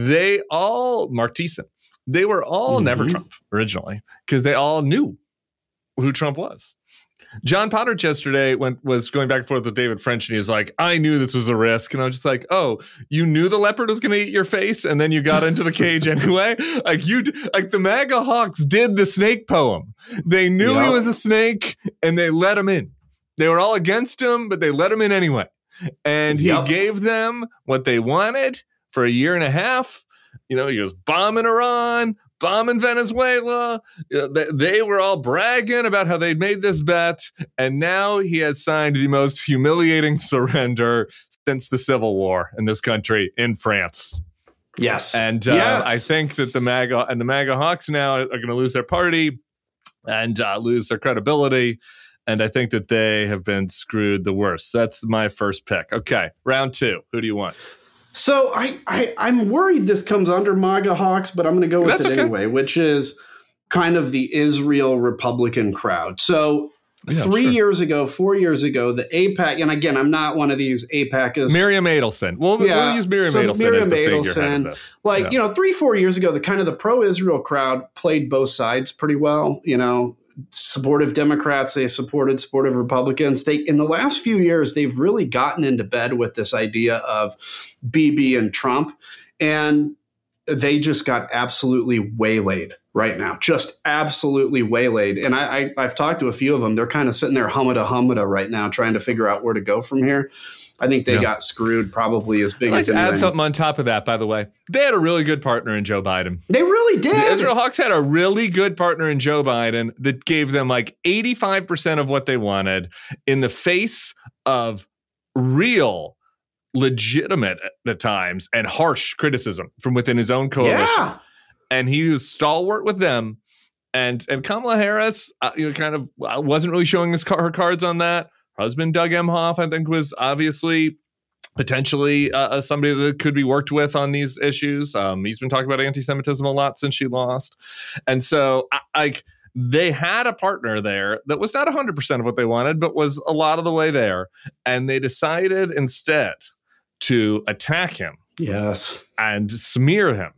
Mark Thiessen, they were all never Trump originally because they all knew who Trump was. John Podhoretz yesterday was going back and forth with David French, and he's like, I knew this was a risk. And I was just like, oh, you knew the leopard was going to eat your face, and then you got into the cage anyway? Like the MAGA Hawks did the snake poem. They knew he was a snake, and they let him in. They were all against him, but they let him in anyway. And he gave them what they wanted for a year and a half. You know, he was bombing Iran, bombing Venezuela. They were all bragging about how they'd made this bet. And now he has signed the most humiliating surrender since the Civil War in this country in France. Yes. And I think that the MAGA Hawks now are going to lose their party and lose their credibility. And I think that they have been screwed the worst. That's my first pick. Okay, round 2. Who do you want? So I'm worried this comes under MAGA Hawks, but I'm going to go with it anyway, which is kind of the Israel Republican crowd. So 4 years ago, the AIPAC, and again, I'm not one of these AIPACists. Miriam Adelson. We'll use Miriam Adelson as the figurehead of this. 3-4 years ago, the pro-Israel crowd played both sides pretty well. You know, supportive Democrats. They supported supportive Republicans. In the last few years, they've really gotten into bed with this idea of Bibi and Trump, and they just got absolutely waylaid right now, just absolutely waylaid. And I've talked to a few of them. They're kind of sitting there hummada right now, trying to figure out where to go from here. I think they got screwed probably as big as anything. Add something on top of that, by the way. They had a really good partner in Joe Biden. They really did. The Israel Hawks had a really good partner in Joe Biden that gave them like 85% of what they wanted in the face of real, legitimate at times and harsh criticism from within his own coalition. Yeah. And he was stalwart with them. And Kamala Harris, kind of wasn't really showing her cards on that. Her husband, Doug Emhoff, I think was obviously potentially somebody that could be worked with on these issues. He's been talking about anti-Semitism a lot since she lost. And so they had a partner there that was not 100% of what they wanted, but was a lot of the way there. And they decided instead to attack him. Yes. And smear him.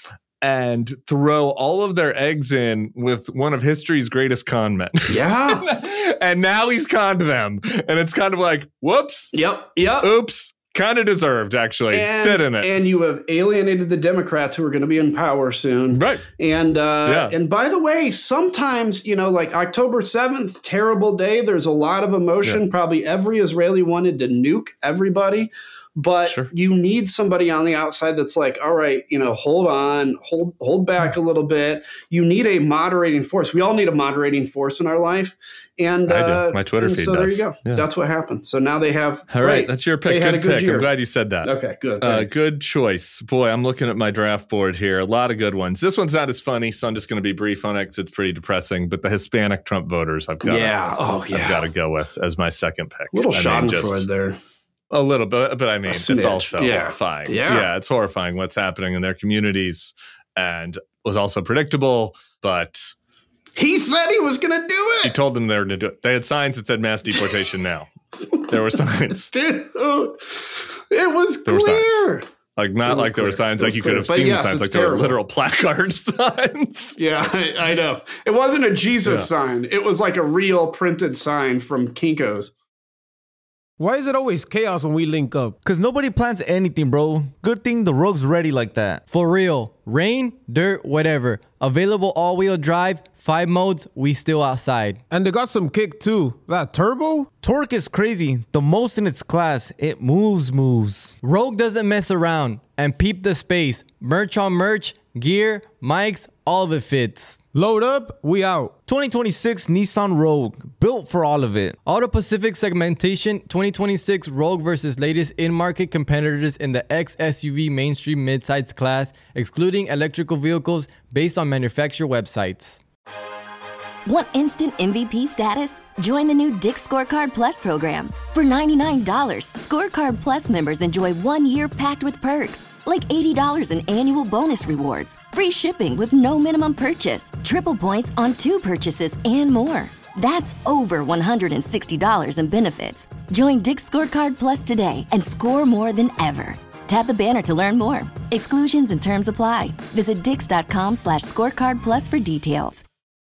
And throw all of their eggs in with one of history's greatest con men. Yeah. And now he's conned them. And it's kind of like, whoops. Yep. Oops. Kind of deserved, actually. Sit in it. And you have alienated the Democrats who are going to be in power soon. Right. And and by the way, sometimes, like October 7th, terrible day. There's a lot of emotion. Yeah. Probably every Israeli wanted to nuke everybody. But you need somebody on the outside that's like, all right, hold on, hold back a little bit. You need a moderating force. We all need a moderating force in our life. And I do. My Twitter feed so does. There you go. Yeah. That's what happened. So now they have. All right. That's your pick. Good pick. I'm glad you said that. Okay, good. Good choice. Boy, I'm looking at my draft board here. A lot of good ones. This one's not as funny, so I'm just going to be brief on it because it's pretty depressing. But the Hispanic Trump voters, I've got to go with as my second pick. Little Schadenfreude there. A little bit, but I mean, it's also horrifying. Yeah, it's horrifying what's happening in their communities, and was also predictable. But he said he was going to do it. He told them they were going to do it. They had signs that said mass deportation now. There were signs. Dude, it was clear. There were signs like you could have seen signs, like there were literal placard signs. Yeah, I know. It wasn't a Jesus sign. It was like a real printed sign from Kinko's. Why is it always chaos when we link up? Because nobody plans anything, bro. Good thing the Rogue's ready like that. For real. Rain, dirt, whatever. Available all-wheel drive, 5 modes, we still outside. And they got some kick too. That turbo? Torque is crazy. The most in its class. It moves. Rogue doesn't mess around. And peep the space. Merch on merch, gear, mics, all of it fits. Load up, we out. 2026 Nissan Rogue, built for all of it. Auto Pacific segmentation, 2026 Rogue versus latest in-market competitors in the X-SUV mainstream midsize class, excluding electrical vehicles based on manufacturer websites. Want instant MVP status? Join the new Dick's Scorecard Plus program. For $99, Scorecard Plus members enjoy 1 year packed with perks. Like $80 in annual bonus rewards, free shipping with no minimum purchase, triple points on 2 purchases, and more. That's over $160 in benefits. Join Dick's Scorecard Plus today and score more than ever. Tap the banner to learn more. Exclusions and terms apply. Visit dix.com/scorecardplus for details.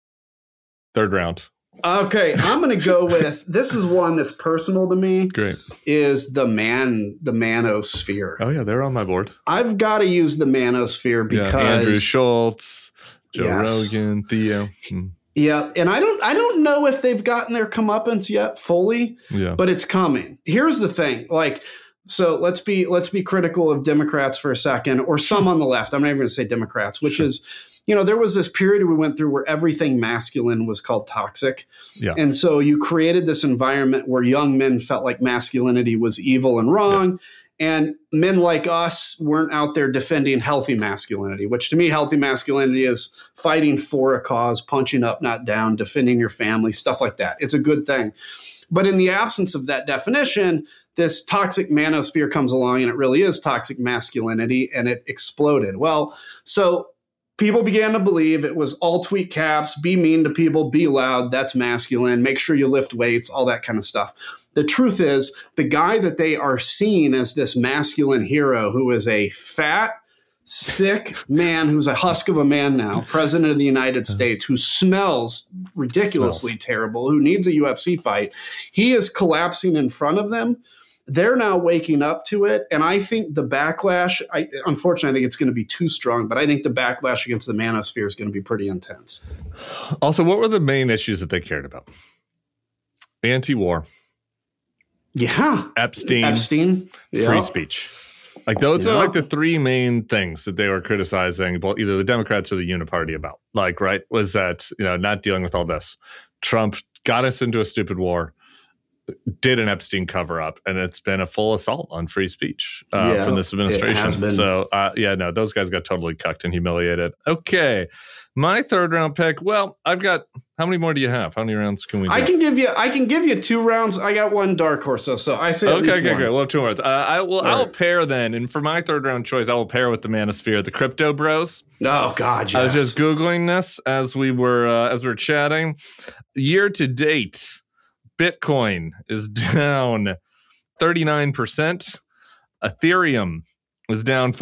Third round. Okay, I'm going to go with, this is one that's personal to me. Great. Is the manosphere. Oh yeah, they're on my board. I've got to use the manosphere because Andrew Schultz, Joe Rogan, Theo. Yeah, and I don't know if they've gotten their comeuppance yet fully, but it's coming. Here's the thing, so let's be critical of Democrats for a second, or some on the left. I'm not even going to say Democrats, which is, there was this period we went through where everything masculine was called toxic. Yeah. And so you created this environment where young men felt like masculinity was evil and wrong. Yeah. And men like us weren't out there defending healthy masculinity, which to me, healthy masculinity is fighting for a cause, punching up, not down, defending your family, stuff like that. It's a good thing. But in the absence of that definition, this toxic manosphere comes along, and it really is toxic masculinity, and it exploded. Well, so people began to believe it was all tweet caps, be mean to people, be loud, that's masculine, make sure you lift weights, all that kind of stuff. The truth is, the guy that they are seeing as this masculine hero, who is a fat, sick man who's a husk of a man now, president of the United States, who smells ridiculously terrible, who needs a UFC fight. He is collapsing in front of them. They're now waking up to it. And I think the backlash, unfortunately, I think it's going to be too strong, but I think the backlash against the manosphere is going to be pretty intense. Also, what were the main issues that they cared about? Anti-war. Yeah. Epstein. Free speech. Like those are like the three main things that they were criticizing, well, either the Democrats or the Uniparty about. Like, right, was that, not dealing with all this. Trump got us into a stupid war, did an Epstein cover-up, and it's been a full assault on free speach from this administration. So, those guys got totally cucked and humiliated. Okay. My third round pick. Well, I've got. How many more do you have? How many rounds can we do? I can give you 2 rounds. I got one dark horse, so I say okay, great. We'll have 2 more. I will pair then, and for my third round choice, I will pair with the Manosphere, the Crypto Bros. Oh God, yes. I was just googling this as we were chatting. Year to date, Bitcoin is down 39%. Ethereum was down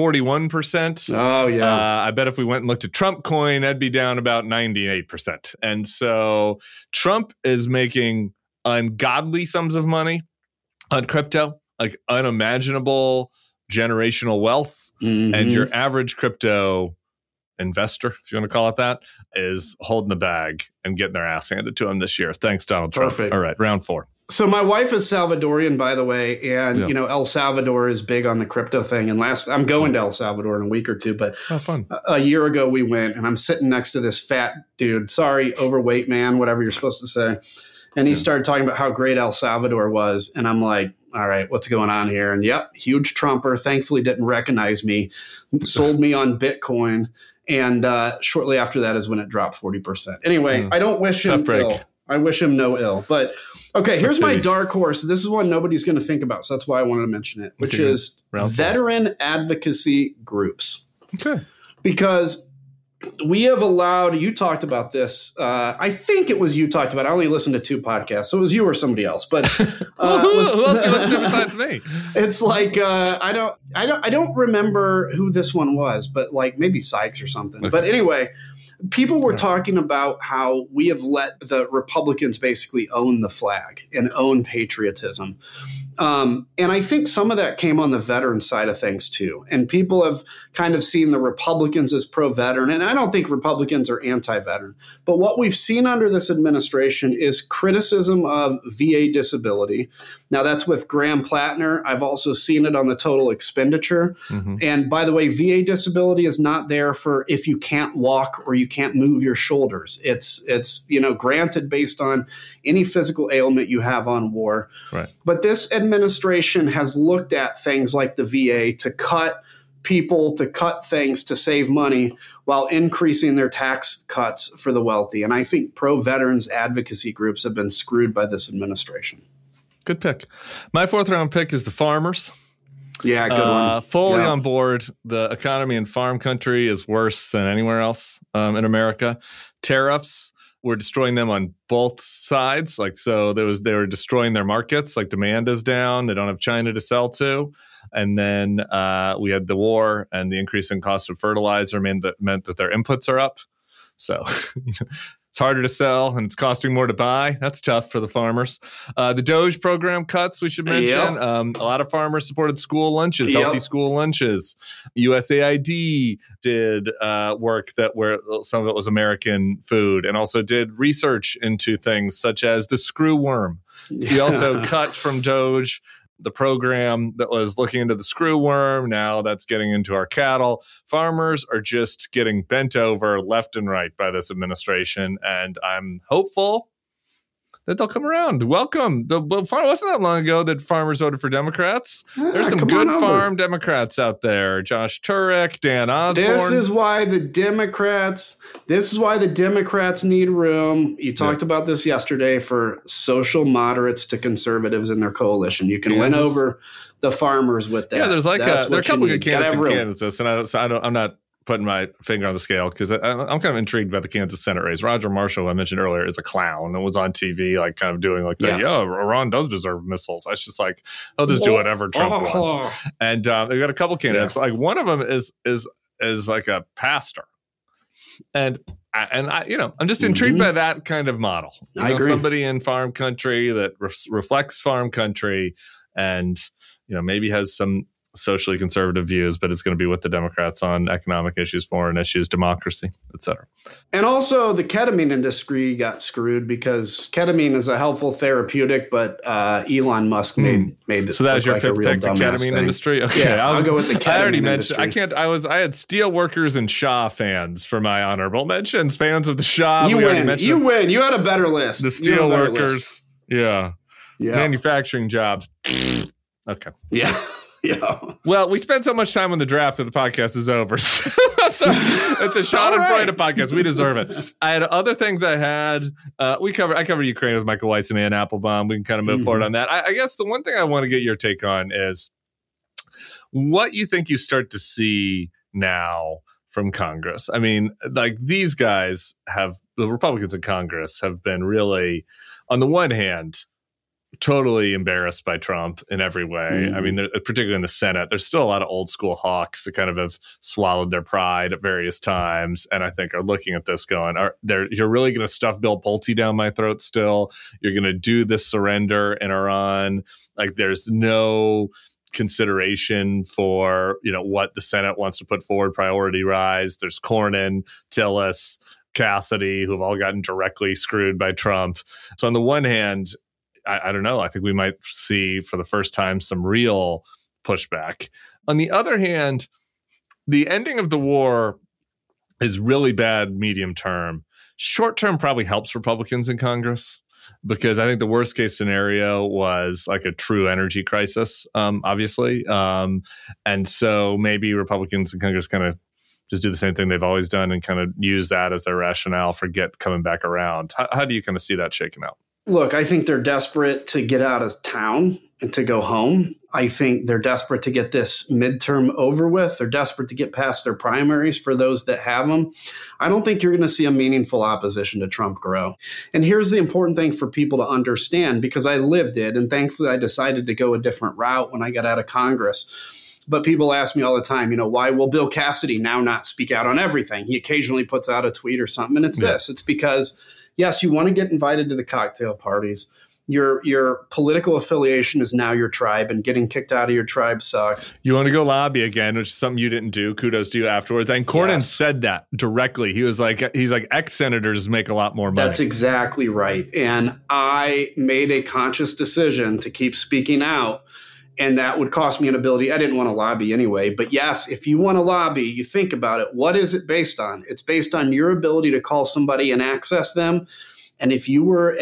41%. Oh, yeah. I bet if we went and looked at Trump coin, that'd be down about 98%. And so Trump is making ungodly sums of money on crypto, like unimaginable generational wealth. Mm-hmm. And your average crypto investor, if you want to call it that, is holding the bag and getting their ass handed to him this year. Thanks, Donald Trump. Perfect. All right, round 4. So my wife is Salvadorian, by the way, and El Salvador is big on the crypto thing. And I'm going to El Salvador in a week or 2, but fun. A year ago we went, and I'm sitting next to this fat dude, overweight man, whatever you're supposed to say. And he started talking about how great El Salvador was, and I'm like, all right, what's going on here? And huge Trumper, thankfully didn't recognize me, sold me on Bitcoin, and shortly after that is when it dropped 40%. Anyway, I don't wish him ill. I wish him no ill. But okay, here's my dark horse. This is one nobody's going to think about, so that's why I wanted to mention it, which is veteran advocacy groups. Okay. Because we have allowed, you talked about this. I think it was you talked about it. I only listened to 2 podcasts, so it was you or somebody else. But who else you listen to besides me? It's like I don't remember who this one was, but like maybe Sykes or something. Okay. But anyway, people were talking about how we have let the Republicans basically own the flag and own patriotism. And I think some of that came on the veteran side of things, too. And people have kind of seen the Republicans as pro-veteran. And I don't think Republicans are anti-veteran. But what we've seen under this administration is criticism of VA disability. Now, that's with Graham Plattner. I've also seen it on the total expenditure. Mm-hmm. And by the way, VA disability is not there for if you can't walk or you can't move your shoulders. It's granted based on any physical ailment you have on war. Right. But this administration has looked at things like the VA to cut things to save money while increasing their tax cuts for the wealthy. And I think pro-veterans advocacy groups have been screwed by this administration. Good pick. My 4th round pick is the farmers. Yeah, good one. Fully on board. The economy in farm country is worse than anywhere else in America. Tariffs, we're destroying them on both sides. They were destroying their markets. Like demand is down. They don't have China to sell to. And then we had the war, and the increase in cost of fertilizer meant that their inputs are up. So it's harder to sell and it's costing more to buy. That's tough for the farmers. The Doge program cuts, we should mention. A lot of farmers supported school lunches, healthy school lunches. USAID did work where some of it was American food, and also did research into things such as the screw worm. He also cut from Doge the program that was looking into the screw worm. Now that's getting into our cattle. Farmers are just getting bent over left and right by this administration, and I'm hopeful that they'll come around. Welcome. Wasn't that long ago that farmers voted for Democrats? There's some good farm Democrats out there. Josh Turek, Dan Osborne. This is why the Democrats need room. You talked about this yesterday for social moderates to conservatives in their coalition. You can win over the farmers with that. Yeah, there are a couple good candidates in Kansas, and I'm not putting my finger on the scale because I'm kind of intrigued by the Kansas Senate race. Roger Marshall, I mentioned earlier, is a clown and was on TV, like kind of doing like Iran does deserve missiles. I was just like, he'll just do whatever Trump wants. And they've got a couple candidates, but like one of them is as like a pastor. And I'm just intrigued by that kind of model. I agree. Somebody in farm country that reflects farm country, and maybe has some socially conservative views, but it's going to be with the Democrats on economic issues, foreign issues, democracy, etc. And also the ketamine industry got screwed because ketamine is a helpful therapeutic, but Elon Musk made it. So that was your like fifth pick, the ketamine industry? Okay, yeah, I'll go with the ketamine I already industry. mentioned, I had steel workers and Shaw fans for my honorable mentions, fans of the Shaw. You win. You had a better list. The steel workers. Yeah. Manufacturing jobs. Okay. Yeah. Yeah. Well, we spent so much time on the draft that the podcast is over. So it's a Sean and Freud podcast. We deserve it. I had other things I had. I covered Ukraine with Michael Weiss and Ann Applebaum. We can kind of move forward on that. I guess the one thing I want to get your take on is what you think you start to see now from Congress. I mean, like these guys the Republicans in Congress have been really, on the one hand, totally embarrassed by Trump in every way. I mean, particularly in the Senate, there's still a lot of old school hawks that kind of have swallowed their pride at various times, and I think are looking at this going, you're really going to stuff Bill Pulte down my throat still? You're going to do this surrender in Iran? Like, there's no consideration for what the Senate wants to put forward priority rise. There's Cornyn, Tillis, Cassidy, who have all gotten directly screwed by Trump. So on the one hand, I don't know. I think we might see for the first time some real pushback. On the other hand, the ending of the war is really bad medium term. Short term probably helps Republicans in Congress, because I think the worst case scenario was like a true energy crisis, obviously. And so maybe Republicans in Congress kind of just do the same thing they've always done and kind of use that as their rationale for coming back around. How do you kind of see that shaking out? Look, I think they're desperate to get out of town and to go home. I think they're desperate to get this midterm over with. They're desperate to get past their primaries for those that have them. I don't think you're going to see a meaningful opposition to Trump grow. And here's the important thing for people to understand, because I lived it, and thankfully I decided to go a different route when I got out of Congress. But people ask me all the time, why will Bill Cassidy now not speak out on everything? He occasionally puts out a tweet or something, and it's this. It's because, yes, you want to get invited to the cocktail parties. Your political affiliation is now your tribe, and getting kicked out of your tribe sucks. You want to go lobby again, which is something you didn't do. Kudos to you afterwards. And Cornyn said that directly. He's like, ex-senators make a lot more money. That's exactly right. And I made a conscious decision to keep speaking out. And that would cost me an ability. I didn't want to lobby anyway. But yes, if you want to lobby, you think about it. What is it based on? It's based on your ability to call somebody and access them. And if you're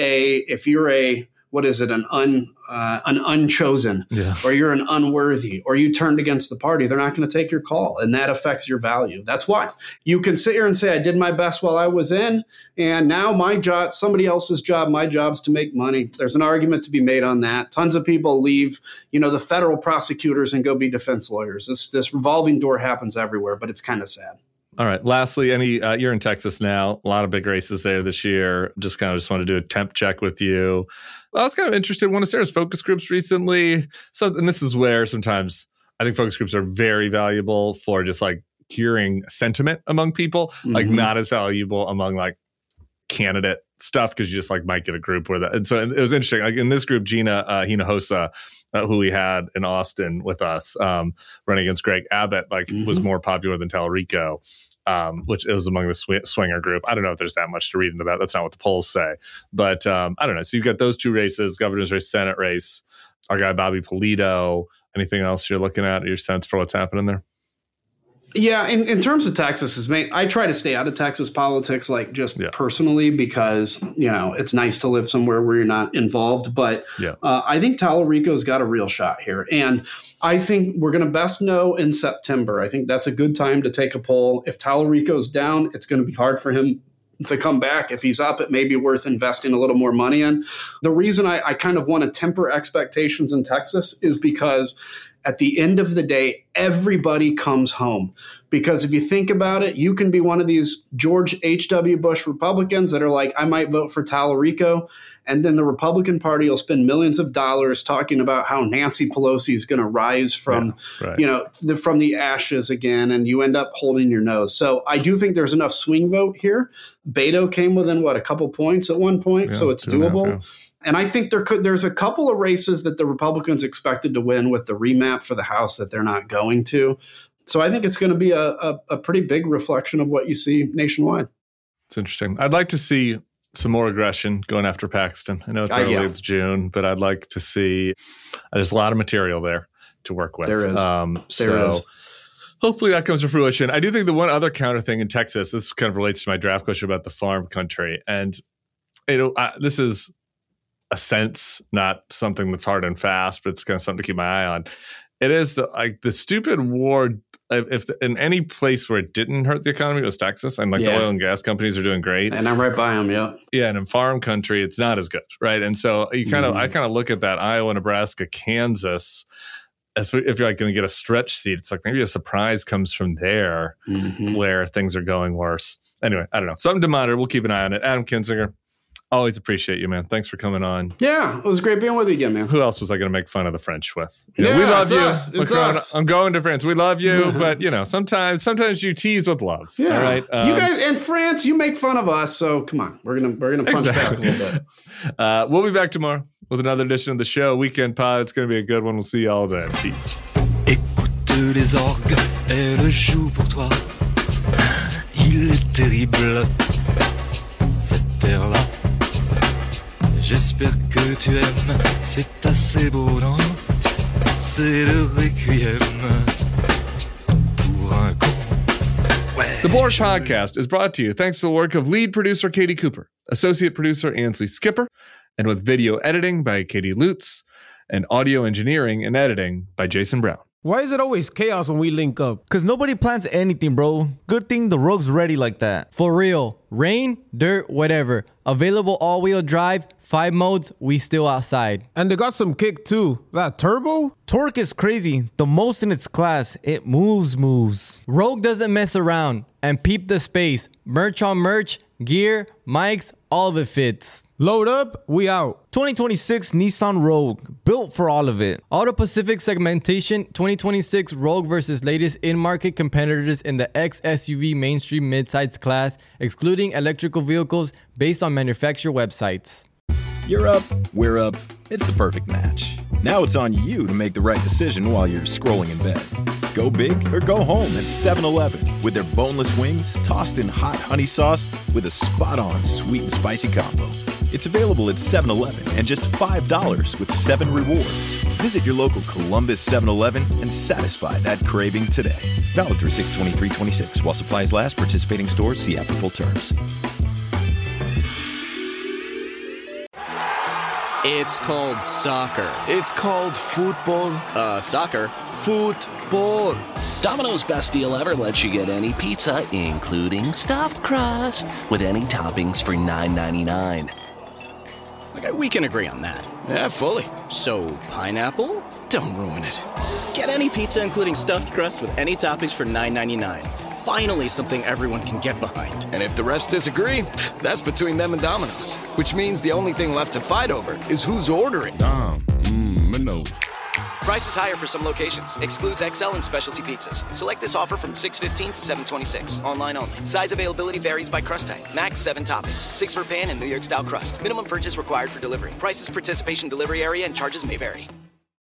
an unchosen, or you're an unworthy, or you turned against the party, they're not going to take your call. And that affects your value. That's why you can sit here and say, I did my best while I was in, and now my job, somebody else's job, my job's to make money. There's an argument to be made on that. Tons of people leave, the federal prosecutors and go be defense lawyers. This revolving door happens everywhere, but it's kind of sad. All right. Lastly, you're in Texas now. A lot of big races there this year. Just want to do a temp check with you. I was kind of interested in one of Sarah's focus groups recently. And this is where sometimes I think focus groups are very valuable for just like hearing sentiment among people, like not as valuable among like candidate stuff, because you just like might get a group where that. And so it was interesting. Like in this group, Gina Hinojosa, who we had in Austin with us, running against Greg Abbott, was more popular than Tallarico, which it was among the swinger group. I don't know if there's that much to read into that. That's not what the polls say. But I don't know. So you've got those two races, governor's race, Senate race, our guy Bobby Pulido. Anything else you're looking at, your sense for what's happening there? Yeah, in terms of Texas, I try to stay out of Texas politics, personally, because, it's nice to live somewhere where you're not involved. But I think Tallarico's got a real shot here. And I think we're going to best know in September. I think that's a good time to take a poll. If Tallarico's down, it's going to be hard for him to come back. If he's up, it may be worth investing a little more money in. The reason I kind of want to temper expectations in Texas is because at the end of the day, everybody comes home. Because if you think about it, you can be one of these George H.W. Bush Republicans that are like, I might vote for Tallarico. And then the Republican Party will spend millions of dollars talking about how Nancy Pelosi is going to rise from, from the ashes again. And you end up holding your nose. So I do think there's enough swing vote here. Beto came within, a couple points at one point. So it's doable. And I think there's a couple of races that the Republicans expected to win with the remap for the House that they're not going to. So I think it's going to be a pretty big reflection of what you see nationwide. It's interesting. I'd like to see some more aggression going after Paxton. I know it's early, it's June, but I'd like to see there's a lot of material there to work with. There is. There is. Hopefully that comes to fruition. I do think the one other counter thing in Texas, this kind of relates to my draft question about the farm country. And this is a sense, not something that's hard and fast, but it's kind of something to keep my eye on. It is the stupid war. If in any place where it didn't hurt the economy, it was Texas, and the oil and gas companies are doing great, and I'm right by them. And in farm country, it's not as good, right? And so I kind of look at that Iowa, Nebraska, Kansas. If you're going to get a stretch seat, it's like maybe a surprise comes from there, where things are going worse. Anyway, I don't know. Something to monitor. We'll keep an eye on it. Adam Kinzinger. Always appreciate you, man. Thanks for coming on. Yeah, it was great being with you again, man. Who else was I going to make fun of the French with? We love you. It's us. I'm going to France. We love you, but sometimes you tease with love. Yeah. All right. You guys in France, you make fun of us, so come on, we're gonna punch back a little bit. We'll be back tomorrow with another edition of the show, Weekend Pod. It's going to be a good one. We'll see you all then. Peace. Écoute les orgues, elles jouent pour toi. Il est terrible cette terre-là. J'espère que tu aimes, c'est assez beau, non? C'est le requiem pour un con. The Borscht Podcast is brought to you thanks to the work of lead producer Katie Cooper, associate producer Ansley Skipper, and with video editing by Katie Lutz, and audio engineering and editing by Jason Brown. Why is it always chaos when we link up? Because nobody plans anything, bro. Good thing the Rogue's ready like that. For real. Rain, dirt, whatever. Available all-wheel drive, 5 modes, we still outside. And they got some kick too. That turbo? Torque is crazy. The most in its class. It moves. Rogue doesn't mess around. And peep the space. Merch on merch, gear, mics, all of it fits. Load up, we out. 2026 Nissan Rogue, built for all of it. Auto Pacific segmentation, 2026 Rogue versus latest in-market competitors in the X-SUV mainstream midsize class, excluding electrical vehicles based on manufacturer websites. You're up, we're up. It's the perfect match. Now it's on you to make the right decision while you're scrolling in bed. Go big or go home at 7-Eleven with their boneless wings tossed in hot honey sauce with a spot-on sweet and spicy combo. It's available at 7-Eleven and just $5 with 7 rewards. Visit your local Columbus 7-Eleven and satisfy that craving today. Valid through 6/23/26. While supplies last, participating stores see app for full terms. It's called soccer. It's called football. Soccer. Football. Domino's best deal ever lets you get any pizza, including stuffed crust, with any toppings for $9.99. Okay, we can agree on that. Yeah, fully. So, pineapple? Don't ruin it. Get any pizza, including stuffed crust, with any toppings for $9.99. Finally, something everyone can get behind. And if the refs disagree, that's between them and Domino's. Which means the only thing left to fight over is who's ordering. Domino's. Price is higher for some locations. Excludes XL and specialty pizzas. Select this offer from 6/15 to 7/26. Online only. Size availability varies by crust type. Max 7 toppings. 6 for pan and New York style crust. Minimum purchase required for delivery. Prices, participation, delivery area, and charges may vary.